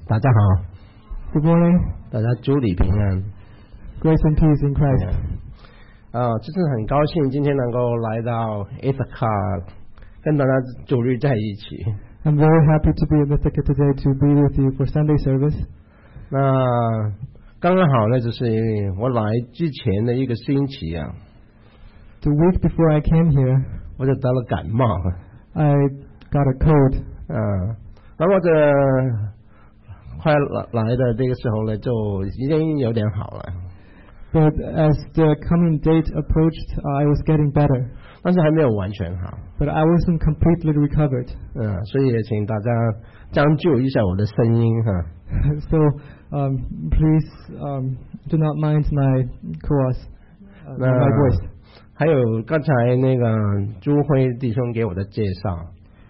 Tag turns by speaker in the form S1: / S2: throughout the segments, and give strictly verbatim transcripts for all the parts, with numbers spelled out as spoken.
S1: 大家好
S2: Good morning.
S1: 大家主里平安
S2: Grace and peace in Christ.
S1: 啊，这次很高兴今天能够来到 Ithaca 跟大家主日在一起。
S2: I'm very happy to be in Ithaca today to be with you for Sunday service.
S1: 那刚刚好呢，就是我来之前的一个星期啊，
S2: The week before I came here,
S1: 我就得了感冒
S2: I got a cold.
S1: 啊，然后这快来来的这个时候呢，就已经有点好了，
S2: But as the coming date approached, uh, I was getting better.
S1: 但是还没有完全好。
S2: But I wasn't completely recovered.
S1: 嗯，所以也请大家将就一下我的声音哈。
S2: So um, please um, do not mind my chorus, uh,
S1: 那
S2: my voice.
S1: 还有刚才那个朱辉弟兄给我的介绍，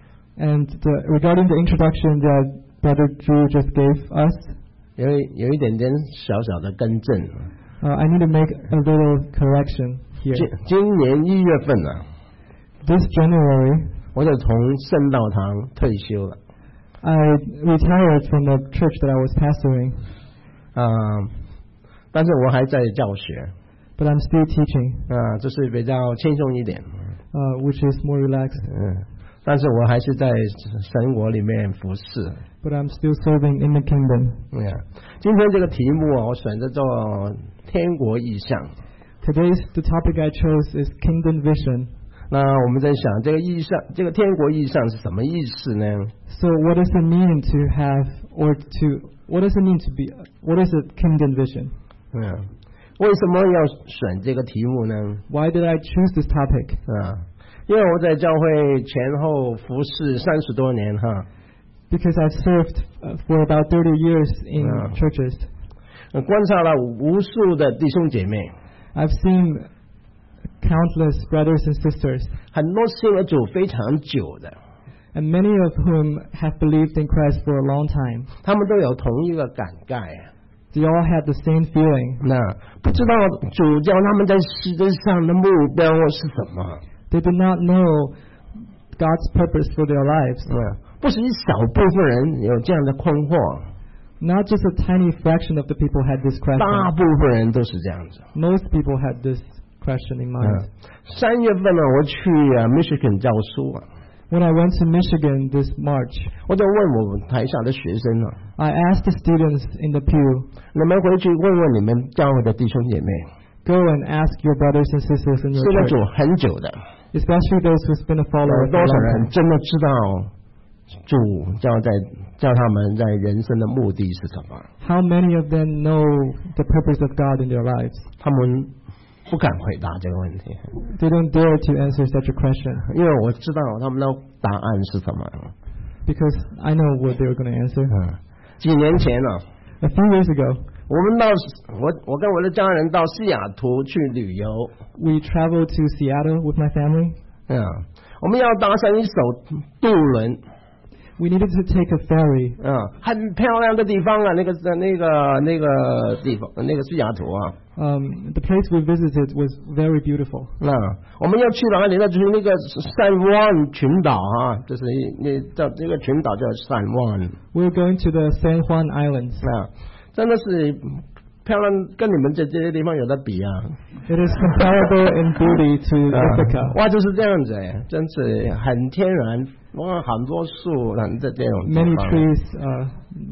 S2: And the, regarding the introduction that Brother Drew just gave us,
S1: 有有一点点小小的更正。
S2: uh, I need to make a little correction here.
S1: 今今年一月份啊，
S2: This January,
S1: 我就从圣道堂退休了。
S2: I retired from the church that I was pastoring,
S1: 啊、但是我还在教学，
S2: but I'm still teaching,
S1: 啊、就是比较轻松一点。
S2: uh, which is more relaxed.
S1: 嗯，但是我还是在神国里面服侍。
S2: But I'm still serving in the kingdom.
S1: 嗯，今天这个题目啊，我选择做天国意象。
S2: Today's the topic I chose is Kingdom Vision.
S1: 那我们在想，这个意象，这个天国意象是什么意思呢？
S2: So what does it mean to have, or to, what does it mean to be, what is a Kingdom Vision?
S1: 嗯，为什么要选这个题目呢？
S2: Why did I choose this topic?
S1: 啊，因为我在教会前后服侍三十多年哈，
S2: Because I've served uh, for about thirty years in
S1: Yeah.
S2: churches.
S1: 呃观察了无数的弟兄姐妹，
S2: I've seen countless brothers and sisters,
S1: 很多信了主非常久的，
S2: and many of whom have believed in Christ for a long time.
S1: 他们都有同一个感慨。
S2: They all have the same feeling.
S1: 那不知道主叫他们在世界上的目标是什么？
S2: They do not know God's purpose for their lives.
S1: 嗯，不是一小部分人有这样的困惑，
S2: Not just a tiny fraction of the people had this
S1: 大
S2: question.
S1: 部分人都是这样子。
S2: Most people had this question in
S1: 嗯
S2: mind.
S1: 三月份呢，我去啊 Michigan 教书啊，
S2: When I went to Michigan this March,
S1: 我就问我们台下的学生啊，
S2: I asked the students in the pew,
S1: 你们回去问问你们教会的弟兄姐妹，
S2: go and ask your brothers and sisters in
S1: 信
S2: your
S1: 了主
S2: church,
S1: 很久的，
S2: especially those who've been a follower
S1: 有
S2: for
S1: 多
S2: a
S1: 少
S2: long
S1: 人
S2: time.
S1: 真的知道主叫在叫他们在人生的目的是什么？
S2: How many of them know the purpose of God in their lives?
S1: 他们不敢回答这个问题，
S2: They don't dare to answer such a question
S1: 因为我知道他们的答案是什么。
S2: because I know what they were going to answer.
S1: 嗯，几年前呢、啊，
S2: A few years ago,
S1: 我们到我我跟我的家人到西雅图去旅游，
S2: we traveled to Seattle with my family.
S1: 嗯，我们要搭上一艘渡轮，
S2: We needed to take a ferry.
S1: 嗯，很漂亮的地方啊，那个那个那个地方，那个西雅图啊，
S2: Um, the place we visited was very beautiful.
S1: 那我们要去哪里呢？就是那个San Juan群岛啊，就是那叫这个群岛叫 San Juan，
S2: We were going to the San Juan Islands.
S1: 啊，真的是漂亮，跟你们这这些地方有的比啊。
S2: It is comparable in beauty to
S1: 啊
S2: Ithaca.
S1: 哇，就是这样子哎，真是很天然，哇，很多树，很这这种地
S2: Many
S1: 方
S2: trees, uh,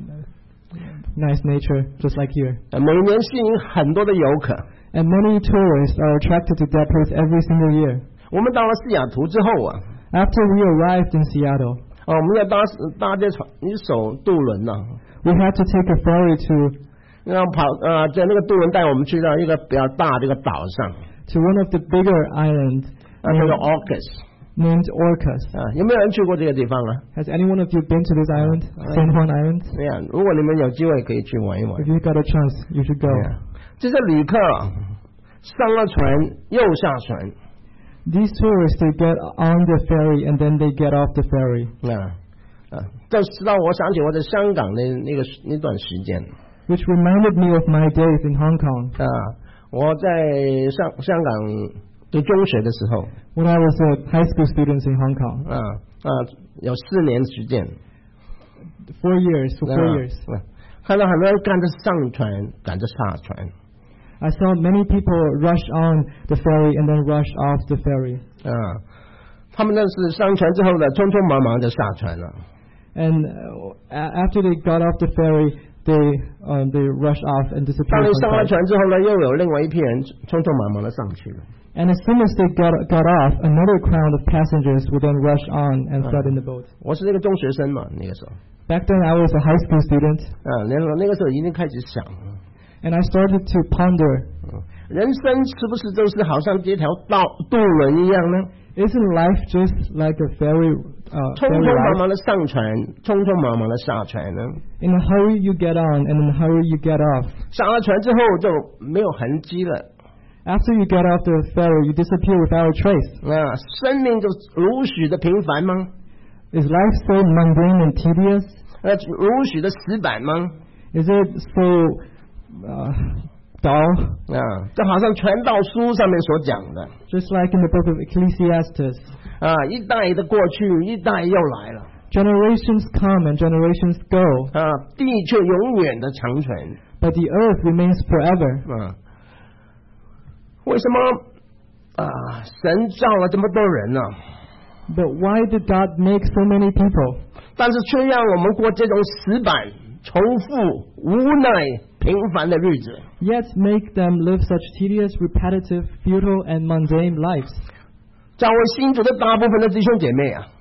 S2: nice nature, just like here.
S1: 呃每年吸引很多的游客。
S2: And many tourists are attracted to that place every single year.
S1: 我们到了西雅图之后啊，
S2: After we arrived in Seattle,
S1: 哦，我们要搭搭这船一艘渡轮呐、啊，
S2: we had to take a ferry to
S1: 然后跑呃，在那个渡轮带我们去到一个比较大的一个岛上，
S2: to one of the bigger islands
S1: 啊，那个
S2: named,
S1: Orcas
S2: named Orcas.
S1: 啊，有没有人去过这个地方啊？
S2: Has any one of you been to this island, San Juan Island?
S1: 对呀、如果你们有机会可以去玩一玩
S2: If。you got a chance, you should go.
S1: 对呀、这些旅客啊上了船又下船，
S2: These tourists, they get on the ferry and then they get off the ferry.
S1: 啊啊，这使到我想起我在香港的那个那段时间
S2: Which reminded me of my days in Hong Kong.
S1: 啊，我在香香港读中学的时候
S2: When I was a high school student in Hong Kong.
S1: 啊啊，有四年时间。
S2: Four years, for four
S1: 啊
S2: years.
S1: 看到很多人赶着上船，赶着下船。
S2: I saw many people rush on the ferry and then rush off the ferry.
S1: 啊，他们那是上船之后呢，匆匆忙忙的下船了。
S2: And uh, after they got off the ferry, they um, they rush off and
S1: 当
S2: disappear
S1: 你
S2: from
S1: 上了
S2: sight.
S1: 船之后呢，又有另外一批人匆匆忙忙的上去了。
S2: And as soon as they got got off, another crowd of passengers would then rush on and flood in the boat.
S1: 我是那个中学生嘛，那个时候。
S2: Back then, I was a high school student,
S1: 啊，那个那个时候已经开始想，
S2: and I started to ponder:
S1: 人生是不是就是好像这条道渡轮一样呢？
S2: Isn't life just like a ferry? Uh,
S1: 匆
S2: ferry
S1: 匆忙
S2: ride?
S1: 忙的上船，匆匆忙忙的下船呢？
S2: In a hurry you get on, and in a hurry you get off.
S1: 上了船之后就没有痕迹了。
S2: After you get off the ferry, you disappear without a trace.
S1: 啊，生命就如许的平凡吗？
S2: Is life so mundane and tedious?
S1: 呃，如许的死板吗？
S2: Is it so uh, dull?
S1: 啊，就好像传道书上面所讲的
S2: Just like in the book of Ecclesiastes,
S1: 啊，一代的过去，一代又来了
S2: generations come and generations go,
S1: 啊，地却永远的长存
S2: but the earth remains forever.
S1: 啊。为什么啊？神造了这么多人呢、啊？
S2: But why did God make so many people?
S1: 但是却让我们过这种死板、重复、无奈、平凡的日子。
S2: Yet make them live such tedious, repetitive, futile, and mundane lives.
S1: 教会信主的大部分的弟兄姐妹啊，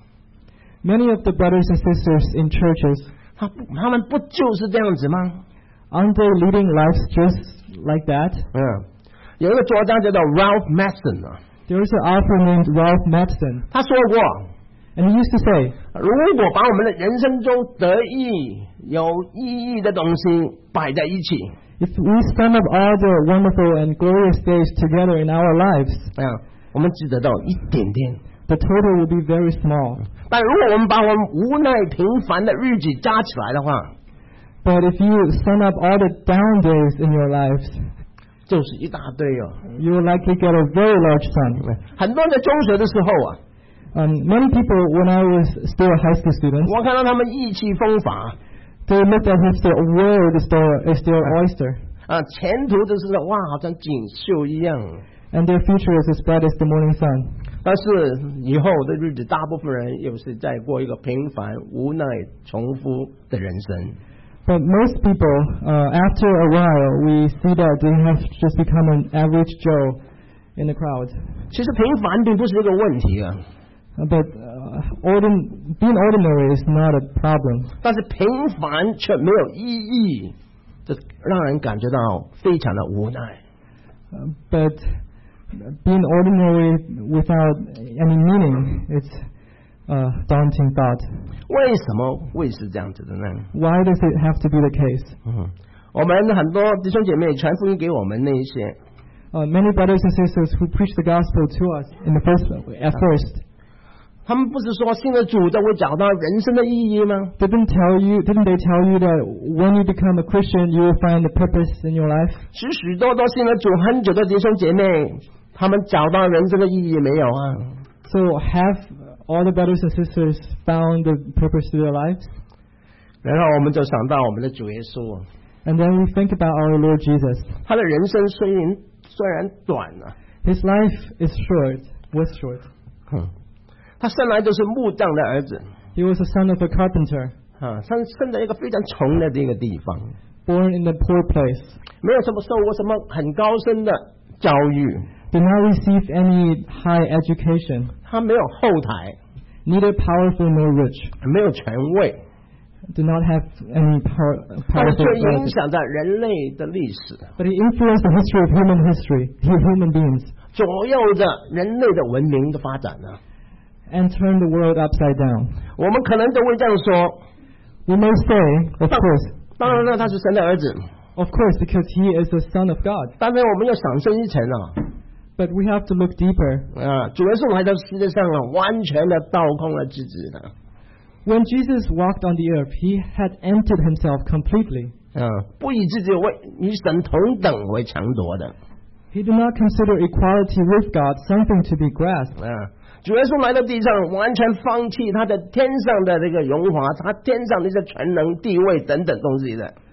S2: Many of the brothers and sisters in churches,
S1: 他不他们不就是这样子吗？
S2: aren't they leading lives just like that?
S1: 嗯，有一个作家叫做 Ralph Mason 啊，
S2: There is an author named Ralph Madsen,
S1: 他说过，
S2: and he used to say,
S1: 如果把我们的人生中得意、有意义的东西摆在一起，
S2: if we sum up all the wonderful and glorious days together in our lives,
S1: 啊，我们只得到一点点。
S2: the total will be very small.
S1: 但如果我们把我们无奈平凡的日子加起来的话，
S2: But if you sum up all the down days in your lives,
S1: 就是一大堆哦。
S2: you will likely get a very large sum.
S1: 很多人在中学的时候啊，
S2: Um, many people, when I was still a high school student,
S1: 我看到他们意气风发
S2: they looked as if the world is their, is their oyster,
S1: 啊，前途就是哇，好像锦绣一样。
S2: and their future is as bright as the morning sun.
S1: 但是以后的日子，大部分人又是在过一个平凡、无奈、重复的人生。
S2: But most people, uh, after a while, we see that they have just become an average Joe in the crowd.
S1: 其实平凡并不是一个问题啊，
S2: Uh, But uh, ordin- being ordinary is not a problem.
S1: 但是平凡却没有意义，这让人感觉到非常的无奈。
S2: Uh, but being ordinary without any meaning, it's a daunting thought.
S1: 为什么会是这样子的呢？
S2: Why does it have to be the case?
S1: 嗯，我们很多弟兄姐妹传福音给我们那一些，
S2: Uh, many brothers and sisters who preach the gospel to us in the first, at first,
S1: 他们不是说信了主就会找到人生的意义吗？
S2: didn't tell you, didn't they tell you that when you become a Christian, you will find the purpose in your life?
S1: 许许多多信了主很久的弟兄姐妹，他们找到人生的意义没有啊？
S2: So have all the brothers and sisters found the purpose to their lives?
S1: 然后我们就想到我们的主耶稣，
S2: And then we think about our Lord Jesus.
S1: 他的人生虽然虽然短啊，
S2: His life is short, was short.
S1: 哼，他生来就是木匠的儿子
S2: He was the son of a carpenter,
S1: 啊，生生在一个非常穷的这个地方，
S2: born in a poor place,
S1: 没有什么受过什么很高深的教育，
S2: did not receive any high education,
S1: 他没有后台，
S2: neither powerful nor rich,
S1: 没有权位，
S2: did not have any power,
S1: 但是
S2: powerful
S1: 却影
S2: relatives.
S1: 响着人类的历史，
S2: But he influenced the history of human history, human beings,
S1: 左右着人类的文明的发展呢。
S2: and turned the world upside down.
S1: 我们可能都会这样说，
S2: We may say, of course,
S1: 当然了，他是神的儿子，
S2: of course, because he is the son of God.
S1: 但是我们要想深一层啊，
S2: But we have to look deeper.
S1: 啊，主耶稣来到世界上啊，完全的倒空了自己的，
S2: When Jesus walked on the earth, he had emptied himself completely.
S1: 啊，不以自己为与神同等为强夺的，
S2: He did not consider equality with God something to be grasped.
S1: 啊，主耶稣来到地上，完全放弃他的天上的这个荣华，他天上的一些全能、地位等等东西的，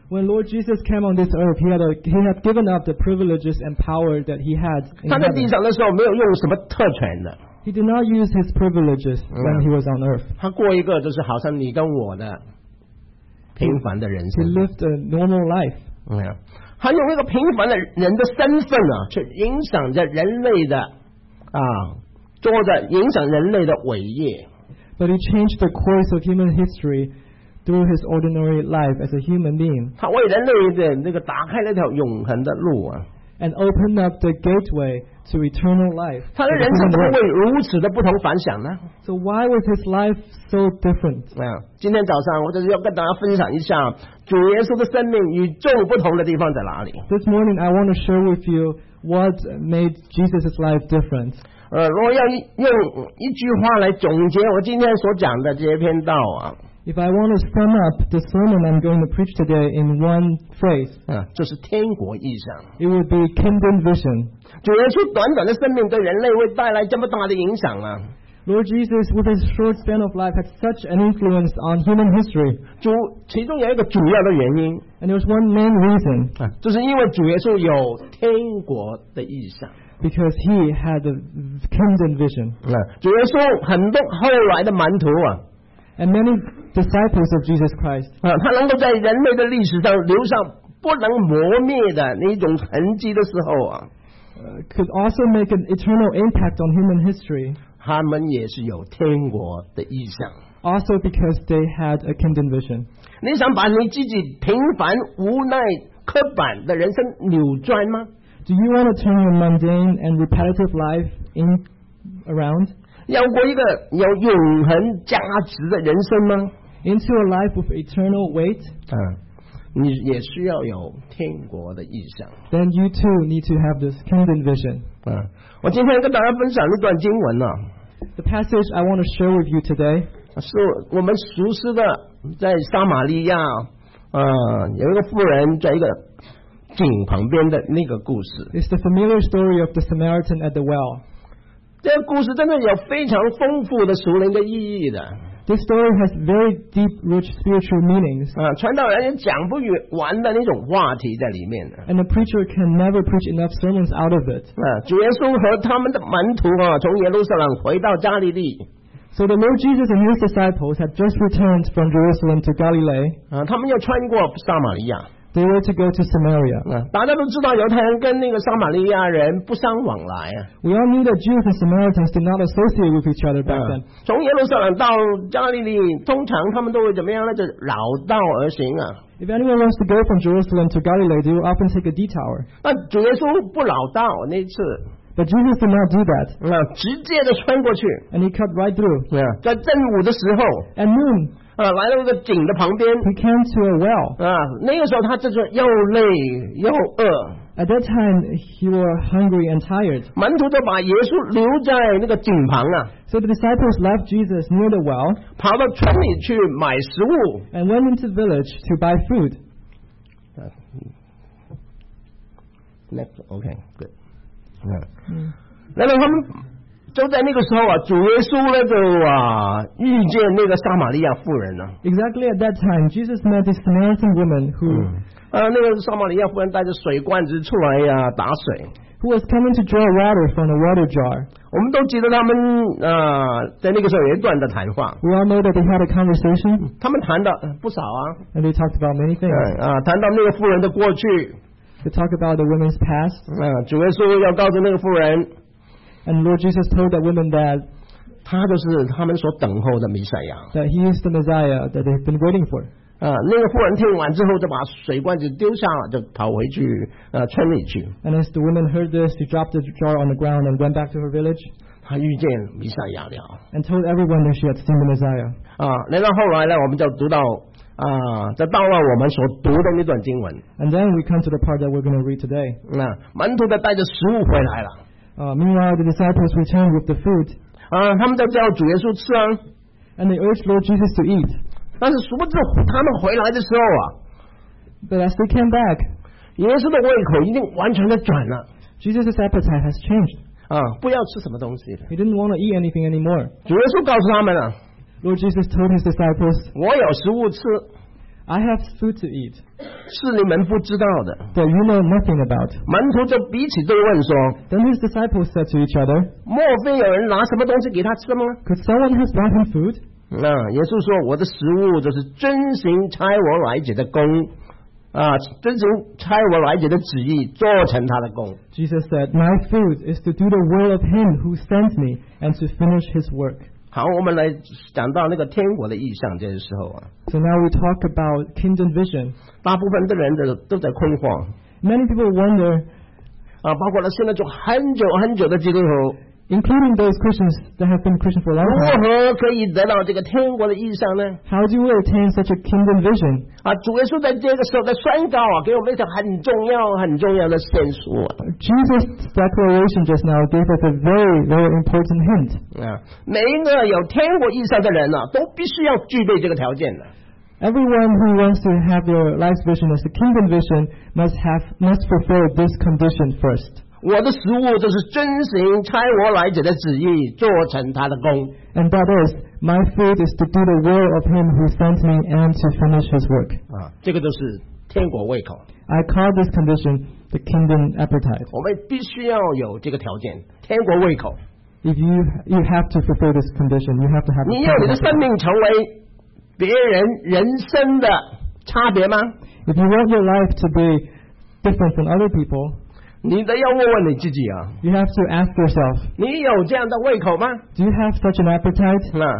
S2: When Lord Jesus came on this earth, he had a, he had given up the privileges and power that he had in
S1: 他在地
S2: heaven.
S1: 上的时候没有用什么特权的，
S2: He did not use his privileges when he was on earth.
S1: 他过一个就是好像你跟我的平凡的人
S2: He
S1: 生。
S2: lived a normal life.
S1: 嗯，他用一个平凡的人的身份啊，去影响着人类的啊，做着影响人类的伟业。
S2: But he changed the course of human history through his ordinary life as a human being
S1: 他为人类的那个打开了一条永恒的路啊！
S2: and opened up the gateway to eternal life.
S1: 他的
S2: for the
S1: 人生
S2: human
S1: 怎么
S2: race.
S1: 会如此的不同凡响呢？
S2: So why was his life so different?
S1: 啊，今天早上我就是要跟大家分享一下主耶稣的生命与众不同的地方在哪里。
S2: This morning I want to share with you what made Jesus' life different.
S1: 呃，如果要用一句话来总结我今天所讲的这篇道啊，
S2: If I want to sum up the sermon I'm going to preach today in one phrase,
S1: 啊，就是天国意象。
S2: it would be kingdom vision.
S1: 主耶稣短短的生命对人类会带来这么大的影响啊！
S2: Lord Jesus, with his short span of life, had such an influence on human history.
S1: 主其中有一个主要的原因
S2: And there's one main reason,
S1: 啊，就是因为主耶稣有天国的意象。
S2: because he had a kingdom vision.
S1: 啊，主耶稣很多后来的门徒啊，
S2: And many disciples of Jesus Christ,
S1: 啊，他能够在人类的历史上留下不能磨灭的那种痕迹的时候啊，
S2: uh, could also make an eternal impact on human history,
S1: 他们也是有天国的意象。
S2: also because they had a kingdom vision.
S1: 你想把你自己平凡、无奈、刻板的人生扭转吗？
S2: Do you want to turn your mundane and repetitive life in around
S1: 要过一个有永恒价值的人生吗？
S2: into a life with eternal weight?
S1: 嗯，你也需要有天国的意象。
S2: Then you too need to have this kingdom vision.
S1: 嗯，我今天跟大家分享一段经文呢、啊，
S2: The passage I want to share with you today
S1: 是我们熟悉的，在撒玛利亚，呃，有一个妇人在一个井旁边的那个故事。
S2: is the familiar story of the Samaritan at the well.
S1: 这个故事真的有非常丰富的属灵的意义的。
S2: This story has very deep, rich spiritual meanings,
S1: 啊，传道人也讲不完的那种话题在里面的。
S2: and a preacher can never preach enough sermons out of it.
S1: 啊，主耶稣和他们的门徒啊，从耶路撒冷回到加利利
S2: So the Lord Jesus and his disciples had just returned from Jerusalem to Galilee.
S1: 啊，他们要穿过撒玛利亚。
S2: They were to go to Samaria.
S1: 啊，大家都知道犹太人跟那个撒玛利亚人不相往来啊。
S2: We all knew that Jews and Samaritans did not associate with each other back
S1: 啊
S2: then.
S1: 从耶路撒冷到加利利，通常他们都会怎么样呢？就绕道而行啊。
S2: If anyone wants to go from Jerusalem to Galilee, they will often take a detour.
S1: 那主耶稣不绕道那一次，
S2: But Jesus did not do that,
S1: 啊，直接的穿过去。
S2: and he cut right through.
S1: 啊，在正午的时候，
S2: At noon,
S1: 啊，来到一个井的旁边。
S2: he came to a well.
S1: 啊，那个时候他就是又累又饿，
S2: At that time, he was hungry and tired.
S1: 门徒就把耶稣留在那个井旁啊，
S2: So the disciples left Jesus near the well
S1: 跑到村里去买食物。
S2: and went into the village to buy food.
S1: Next, okay, good. 嗯，然后他们就在那个时候啊，主耶稣呢就啊遇见那个撒玛利亚妇人啊，
S2: Exactly at that time, Jesus met this Samaritan woman who,
S1: 啊，那个撒玛利亚妇人带着水罐子出来呀、打水。
S2: who was coming to draw water from the water jar.
S1: 我们都记得他们啊，在那个时候有一段的谈话，
S2: We all know that they had a conversation
S1: 他们谈的呃不少啊，
S2: and they talked about many things.
S1: 嗯啊，谈到那个妇人的过去，
S2: They talked about the woman's past,
S1: 啊，主耶稣要告诉那个妇人，
S2: and Lord Jesus told that woman that,
S1: 他就是他们所等候的弥赛亚。
S2: that he is the Messiah that they've been waiting for.
S1: 啊，那个妇人听完之后，就把水罐子丢下了，就跑回去呃村里去。
S2: And as the woman heard this, she dropped the jar on the ground and went back to her village
S1: 他遇见弥赛亚了
S2: and told everyone that she had seen the Messiah.
S1: 啊。然后后来呢，我们就读到啊，这到了我们所读的那段经文。
S2: And then we come to the part that we're going to read today.
S1: 啊，门徒的带着食物回来了
S2: Uh, meanwhile, the disciples returned with the food,
S1: 啊，他们就叫主耶稣吃啊。
S2: and they urged Lord Jesus to eat.
S1: 但是殊不知他们回来的时候啊，
S2: But as they came back,
S1: 耶稣的胃口已经完全的转了
S2: Jesus' appetite has changed.
S1: 啊，不要吃什么东西了。
S2: He didn't want to eat anything anymore.
S1: 主耶稣告诉他们啊，
S2: Lord Jesus told his disciples,
S1: 我有食物吃，
S2: I have food to eat
S1: 是你们不知道的。
S2: that you know nothing about.
S1: 门徒就彼此对问说
S2: Then his disciples said to each other,
S1: 莫非有人拿什么东西给他吃吗？
S2: Could someone have brought him food?
S1: 啊，耶稣说我的食物就是遵行差我来者的工啊，遵行差我来者的旨意，做成他的工。
S2: Jesus said, My food is to do the will of him who sent me and to finish his work.
S1: 好，我们来讲到那个天国的意象，这个时候啊，
S2: So now we talk about kingdom vision.
S1: 大部分的人都都在困惑
S2: Many people wonder,
S1: 啊，包括了现在就很久很久的基督徒，
S2: including those Christians that have been Christian for a long
S1: 如
S2: time,
S1: 何可以得到这个天国的意象呢？
S2: how do you attain such a kingdom vision?
S1: 啊，主耶稣在这个时候在宣告啊，给我们一条很重要很重要的线索
S2: Jesus' declaration just now gave us a very, very important hint.
S1: 啊，每一个有天国意象的人呢、啊，都必须要具备这个条件的。
S2: Everyone who wants to have their life's vision as a kingdom vision must have must fulfill this condition first.
S1: 我的食物就是遵行差我来者的旨意，做成他的工。
S2: And that is, my food is to do the will of him who sent me and to finish his work.
S1: 啊，这个都是天国胃口。
S2: I call this condition the kingdom appetite.
S1: 我们必须要有这个条件，天国胃口。
S2: If you you have to fulfill this condition, you have to have
S1: 你
S2: the
S1: 要你
S2: kingdom
S1: 的生
S2: appetite.
S1: 命成为别人人生的差别吗？
S2: If you want your life to be different from other people,
S1: 你得要问问你自己啊，
S2: you have to ask yourself,
S1: 你有这样的胃口吗？
S2: do you have such an appetite?
S1: 啊，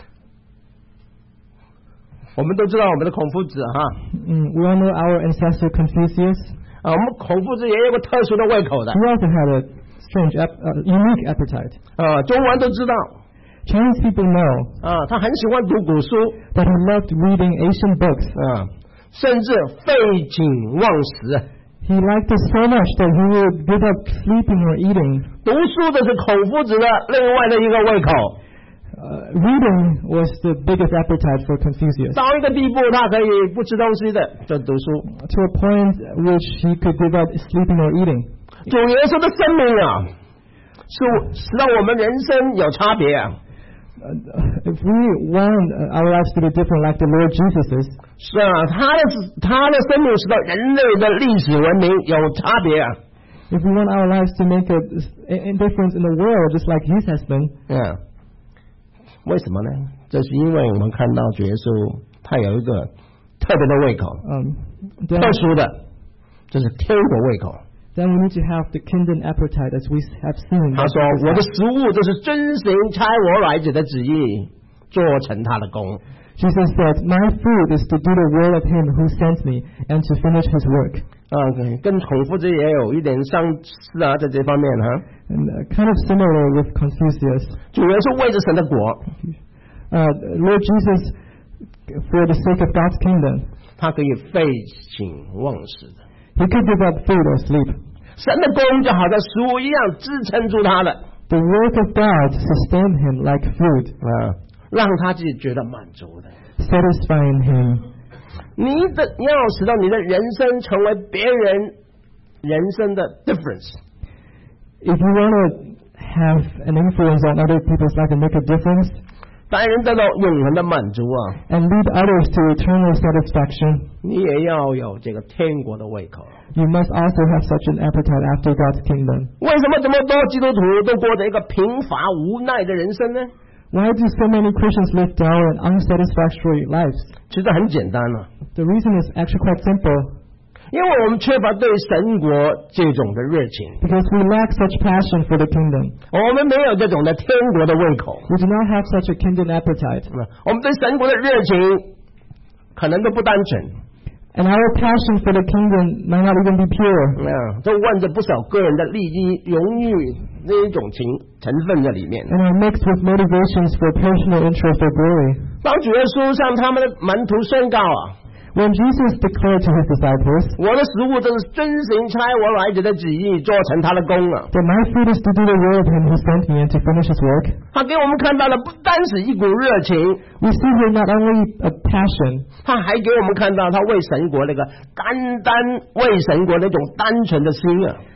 S1: 我们都知道我们的孔夫子哈，
S2: Mm, we all know our ancestor Confucius.
S1: 啊，我们孔夫子也有个特殊的胃口的
S2: He also had a strange, ap- uh, unique appetite.
S1: 啊，中文都知道
S2: Chinese people know
S1: 啊，他很喜欢读古书
S2: that he loved reading ancient books.
S1: 啊，甚至废寝忘食。
S2: He liked it so much that he would give up sleeping or eating.
S1: 读书的是孔夫子的另外的一个胃口，
S2: Uh, reading was the biggest appetite for Confucius,
S1: 到一个地步，他可以不吃东西的就读书。
S2: to a point which he could give up sleeping or eating.
S1: 主耶稣的生命啊，是使到我们人生有差别啊。
S2: Uh, if we want uh, our lives to be different like the Lord Jesus is,
S1: 是啊，他的他的生命使到人类的历史文明有差别啊。
S2: if we want our lives to make a, a difference in the world just like his has been,
S1: 嗯，为什么呢？这是因为我们看到主耶稣他有一个特别的胃口，
S2: um, then,
S1: 特殊的，这是天国胃口。
S2: then we need to have the kingdom appetite as we have seen.
S1: 他说：“我的食物就是遵行差我来者的旨意，做成他的工。”
S2: Jesus said, My food is to do the will of him who sent me and to finish his work.
S1: 啊，跟孔夫子也有一点相似啊，在这方面哈。
S2: And uh, kind of similar with Confucius.
S1: 主耶稣为着神的国，
S2: Uh, Lord Jesus, for the sake of God's kingdom,
S1: 他可以废寝忘食的。
S2: he could give up food or sleep.
S1: 神的工就好像食物一样支撑住他的
S2: The work of God sustained him like food,
S1: 啊，让他自己觉得满足的。
S2: satisfying him.
S1: 你的要使到你的人生成为别人人生的 difference。
S2: If you want to have an influence on other people's life and make a difference,
S1: 当人得到永恒的满足啊，
S2: and lead others to eternal satisfaction,
S1: 你也要有这个天国的胃口。
S2: you must also have such an appetite after God's kingdom.
S1: 为什么这么多基督徒都过着一个贫乏无奈的人生呢？
S2: Why do so many Christians live down and unsatisfactory lives?
S1: 其实很简单啊，
S2: The reason is actually quite simple.
S1: 因为我们缺乏对神国这种的热情，
S2: Because we lack such passion for the kingdom.
S1: 我们没有这种的天国的胃口。
S2: We do not have such a kingdom appetite.
S1: 我们对神国的热情可能都不单纯，
S2: And our passion for the kingdom might not even be pure.
S1: 啊，都问着不少个人的利益、荣誉那一种情成分在里面。
S2: And are mixed with motivations for personal interest or glory.
S1: 当主耶稣向他们的门徒宣告啊，
S2: When Jesus declared to his disciples
S1: 我的食物就是遵行差我来者的旨意，做成他的工啊。
S2: that my food is to do the will of him who sent me and to finish his work,
S1: 他给我们看到了不单是一股热情，
S2: we see here not only a passion,
S1: 他还给我们看到他为神国那个单单为神国那种单纯的心啊。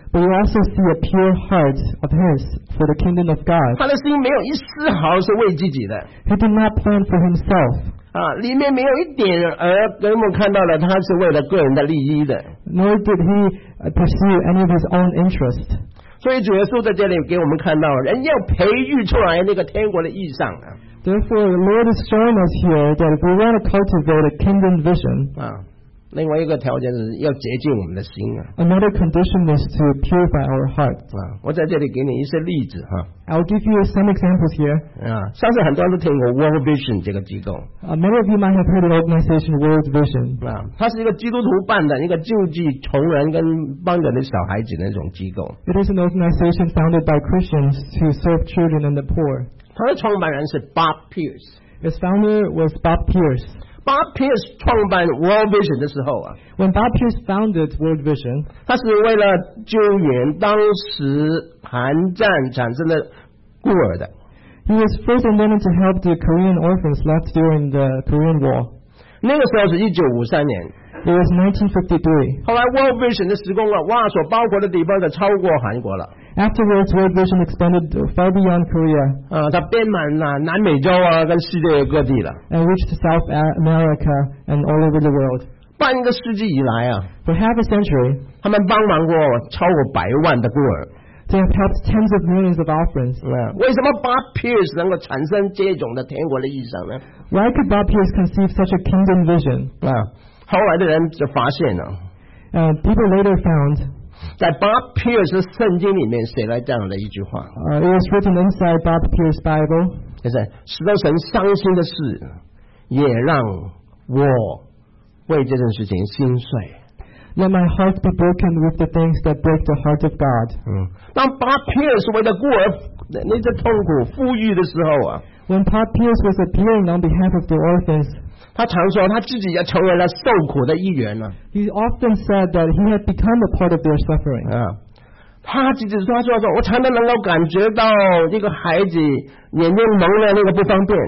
S2: But you also see a pure heart of his for the kingdom of God.
S1: 他的心没有一丝毫是为自己的
S2: He did not plan for himself,
S1: 啊，里面没有一点而给我们看到了他是为了个人的利益的。
S2: nor did he uh, pursue any of his own interest.
S1: 所以主耶稣在这里给我们看到，人要培育出来那个天国的意象啊
S2: Therefore, the Lord is showing us here that if we want to cultivate a kingdom vision,
S1: 啊。另外一个条件是要洁净我们的心啊
S2: another condition is to purify our heart.
S1: 啊！我在这里给你一些例子哈
S2: I'll give you some examples here.
S1: 啊，相信很多人都听过 World Vision 这个机构
S2: Uh, many of you might have heard of the organization World Vision.
S1: 啊，它是一个基督徒办的一个救济穷人跟帮人的小孩子的那种机构。
S2: It is an organization founded by Christians to serve children and the poor.
S1: 它的创办人是 Bob Pierce。
S2: Its founder was Bob Pierce.
S1: Bob Pierce 创办 World Vision 的时候啊，
S2: When Bob Pierce founded World Vision,
S1: 他是为了救援当时韩战产生的孤儿的。
S2: he was first invented to help the Korean orphans left during the Korean War.
S1: 那个时候是一九五三年，
S2: It was nineteen fifty-three.
S1: 后来 World Vision 的施工啊，哇，所包括的地方就超过韩国了。
S2: Afterwards, World Vision expanded far beyond Korea
S1: 啊，它遍满了南美洲啊，跟世界各地了。
S2: and reached South America and all over the world.
S1: 半个世纪以来啊，
S2: For half a century,
S1: 他们帮忙过超过百万的孤儿。
S2: they have helped tens of millions of orphans.
S1: 啊，为什么 Bob Pierce 能够产生这种的天国的意象呢？
S2: Why could Bob Pierce conceive such a kingdom vision?
S1: 啊，后来的人就发现了，
S2: Uh, people later found
S1: 在 Bob Pierce 的圣经里面写了这样的一句话，
S2: uh, it was written inside Bob Pierce's Bible.
S1: 就是使得神伤心的事，也让我为这件事情心碎。
S2: Let my heart be broken with the things that break the heart of God.
S1: 嗯，当 Bob Pierce 为了孤儿那些痛苦富裕的时候啊，
S2: When Bob Pierce was appearing on behalf of the orphans,
S1: 他常说他自己也成为了受苦的一员了。
S2: he often said that he had become a part of their suffering.
S1: 啊，他自己说他说说，我常常能够感觉到这个孩子眼睛蒙了那个不方便。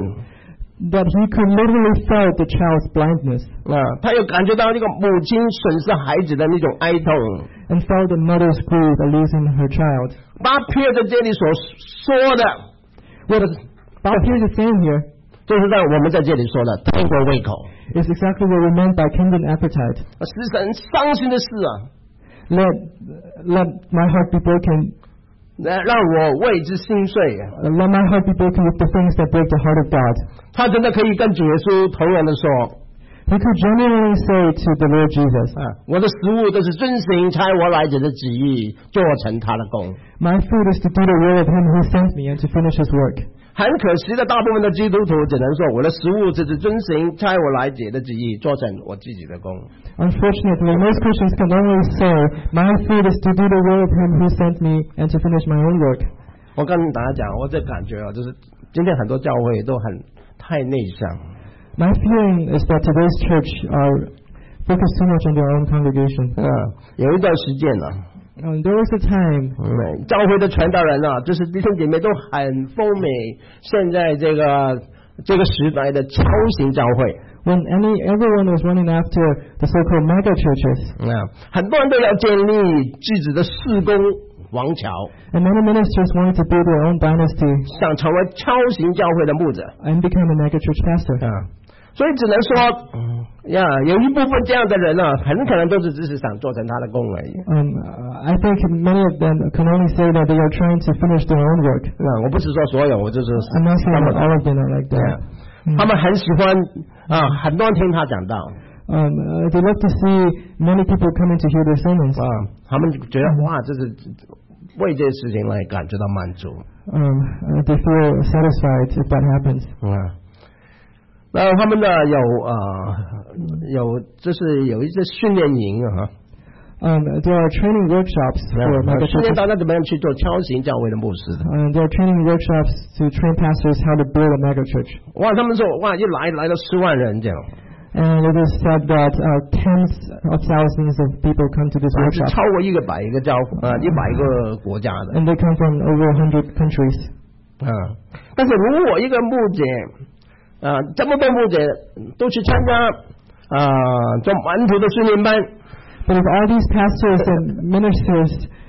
S2: That he could literally feel the child's blindness
S1: 啊，他又感觉到这个母亲损失孩子的那种哀痛。
S2: and felt the mother's grief at losing her child.
S1: 巴皮尔在这里所说的，
S2: What Bob Pierce is saying here
S1: 就是在我们在这里说的天国胃口，
S2: is exactly what we meant by kingdom appetite.
S1: 使神伤心的事啊，
S2: Let, let my heart be broken.
S1: 呃让我为之心碎。
S2: Uh, let my heart be broken with the things that break the heart of God.
S1: 他真的可以跟主耶稣同样的说，
S2: He could genuinely say to the Lord Jesus,
S1: 啊，我的食物都是遵行差我来者的旨意，做成他的功。
S2: my food is to do the will of him who sent me and to finish his work.
S1: 很可惜的，大部分的基督徒只能说，我的食物只是遵行差我来者的旨意，做成我自己的功。
S2: Unfortunately, most Christians can only say, my food is to do the will of him who sent me and to finish my own work.
S1: 我跟大家讲，我这感觉啊，就是今天很多教会都很太内向。
S2: My feeling is that today's church are focused too much on their own congregation.
S1: 嗯，有一段时间呢、啊，
S2: Um, there was a time
S1: 嗯，教会的传道人啊，就是弟兄姐妹都很风靡现在这个这个时代的超型教会。
S2: when any everyone was running after the so-called mega churches,
S1: 嗯，很多人都要建立自己的事工王朝，
S2: and many ministers wanted to build their own dynasty
S1: 想成为超型教会的牧者。
S2: and become a mega church pastor.
S1: 啊，所以只能说，嗯呀，有一部分这样的人啊，很可能都是只是想做成他的工而已。
S2: Um, uh, I think many of them can only say that they are trying to finish their own work.
S1: 啊，我不是说所有，我就是
S2: I'm not saying that all of them are like that.
S1: 他们很喜欢啊，很多人听他讲道
S2: Um, uh, they love to see many people coming to hear their sermons.
S1: 啊，他们觉得哇，这是为这些事情来感觉到满足
S2: Um, uh, they feel satisfied if that happens.
S1: 啊。那他们呢有啊有就是有一些训练营啊，
S2: Um, there are training workshops for mega
S1: 训练
S2: churches.
S1: 大家怎么样去做超型教会的牧师。
S2: Um, there are training workshops to train pastors how to build a mega church.
S1: 哇，他们说哇，一来来了十万人这样，
S2: And it is said that uh, tens of thousands of people come to this
S1: 是
S2: workshop.
S1: 超过一个百一个教啊一百个国家的
S2: And they come from over one hundred countries.
S1: 啊。但是如果一个牧者啊这么多牧者都去参加啊做门徒的训练班，
S2: But if all these pastors and ministers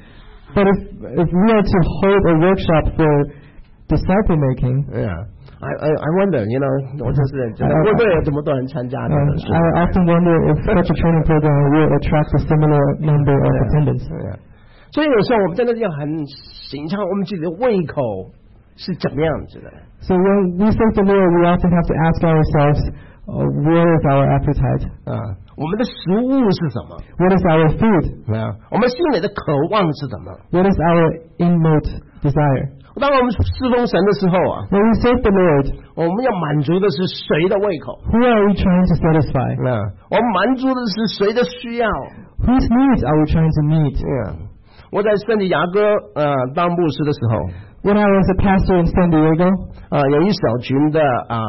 S2: But if if we are to hold a workshop for disciple making,
S1: yeah, I I I wonder, you know, 我就是觉得会不会有这么多人参加这
S2: uh,
S1: 个事
S2: I often wonder if such a training program will attract a similar number of attendants.
S1: Yeah. 所以有时候我们真的要很形象我们自己的胃口是怎么样子的。
S2: So when we serve the Lord, we often have to ask ourselves, uh, where is our appetite?
S1: 啊，我们的食物是什么？
S2: What is our food?
S1: 啊，我们心里的渴望是什么？
S2: What is our inmost desire?
S1: 当我们侍奉神的时候啊，
S2: When we serve the Lord,
S1: 我们要满足的是谁的胃口？
S2: who are we trying to satisfy?
S1: 啊，我们满足的是谁的需要？
S2: Whose needs are we trying to meet?
S1: 嗯，我在圣地亚哥呃当牧师的时候，
S2: When I was a pastor in San Diego,
S1: 啊，有一小群的啊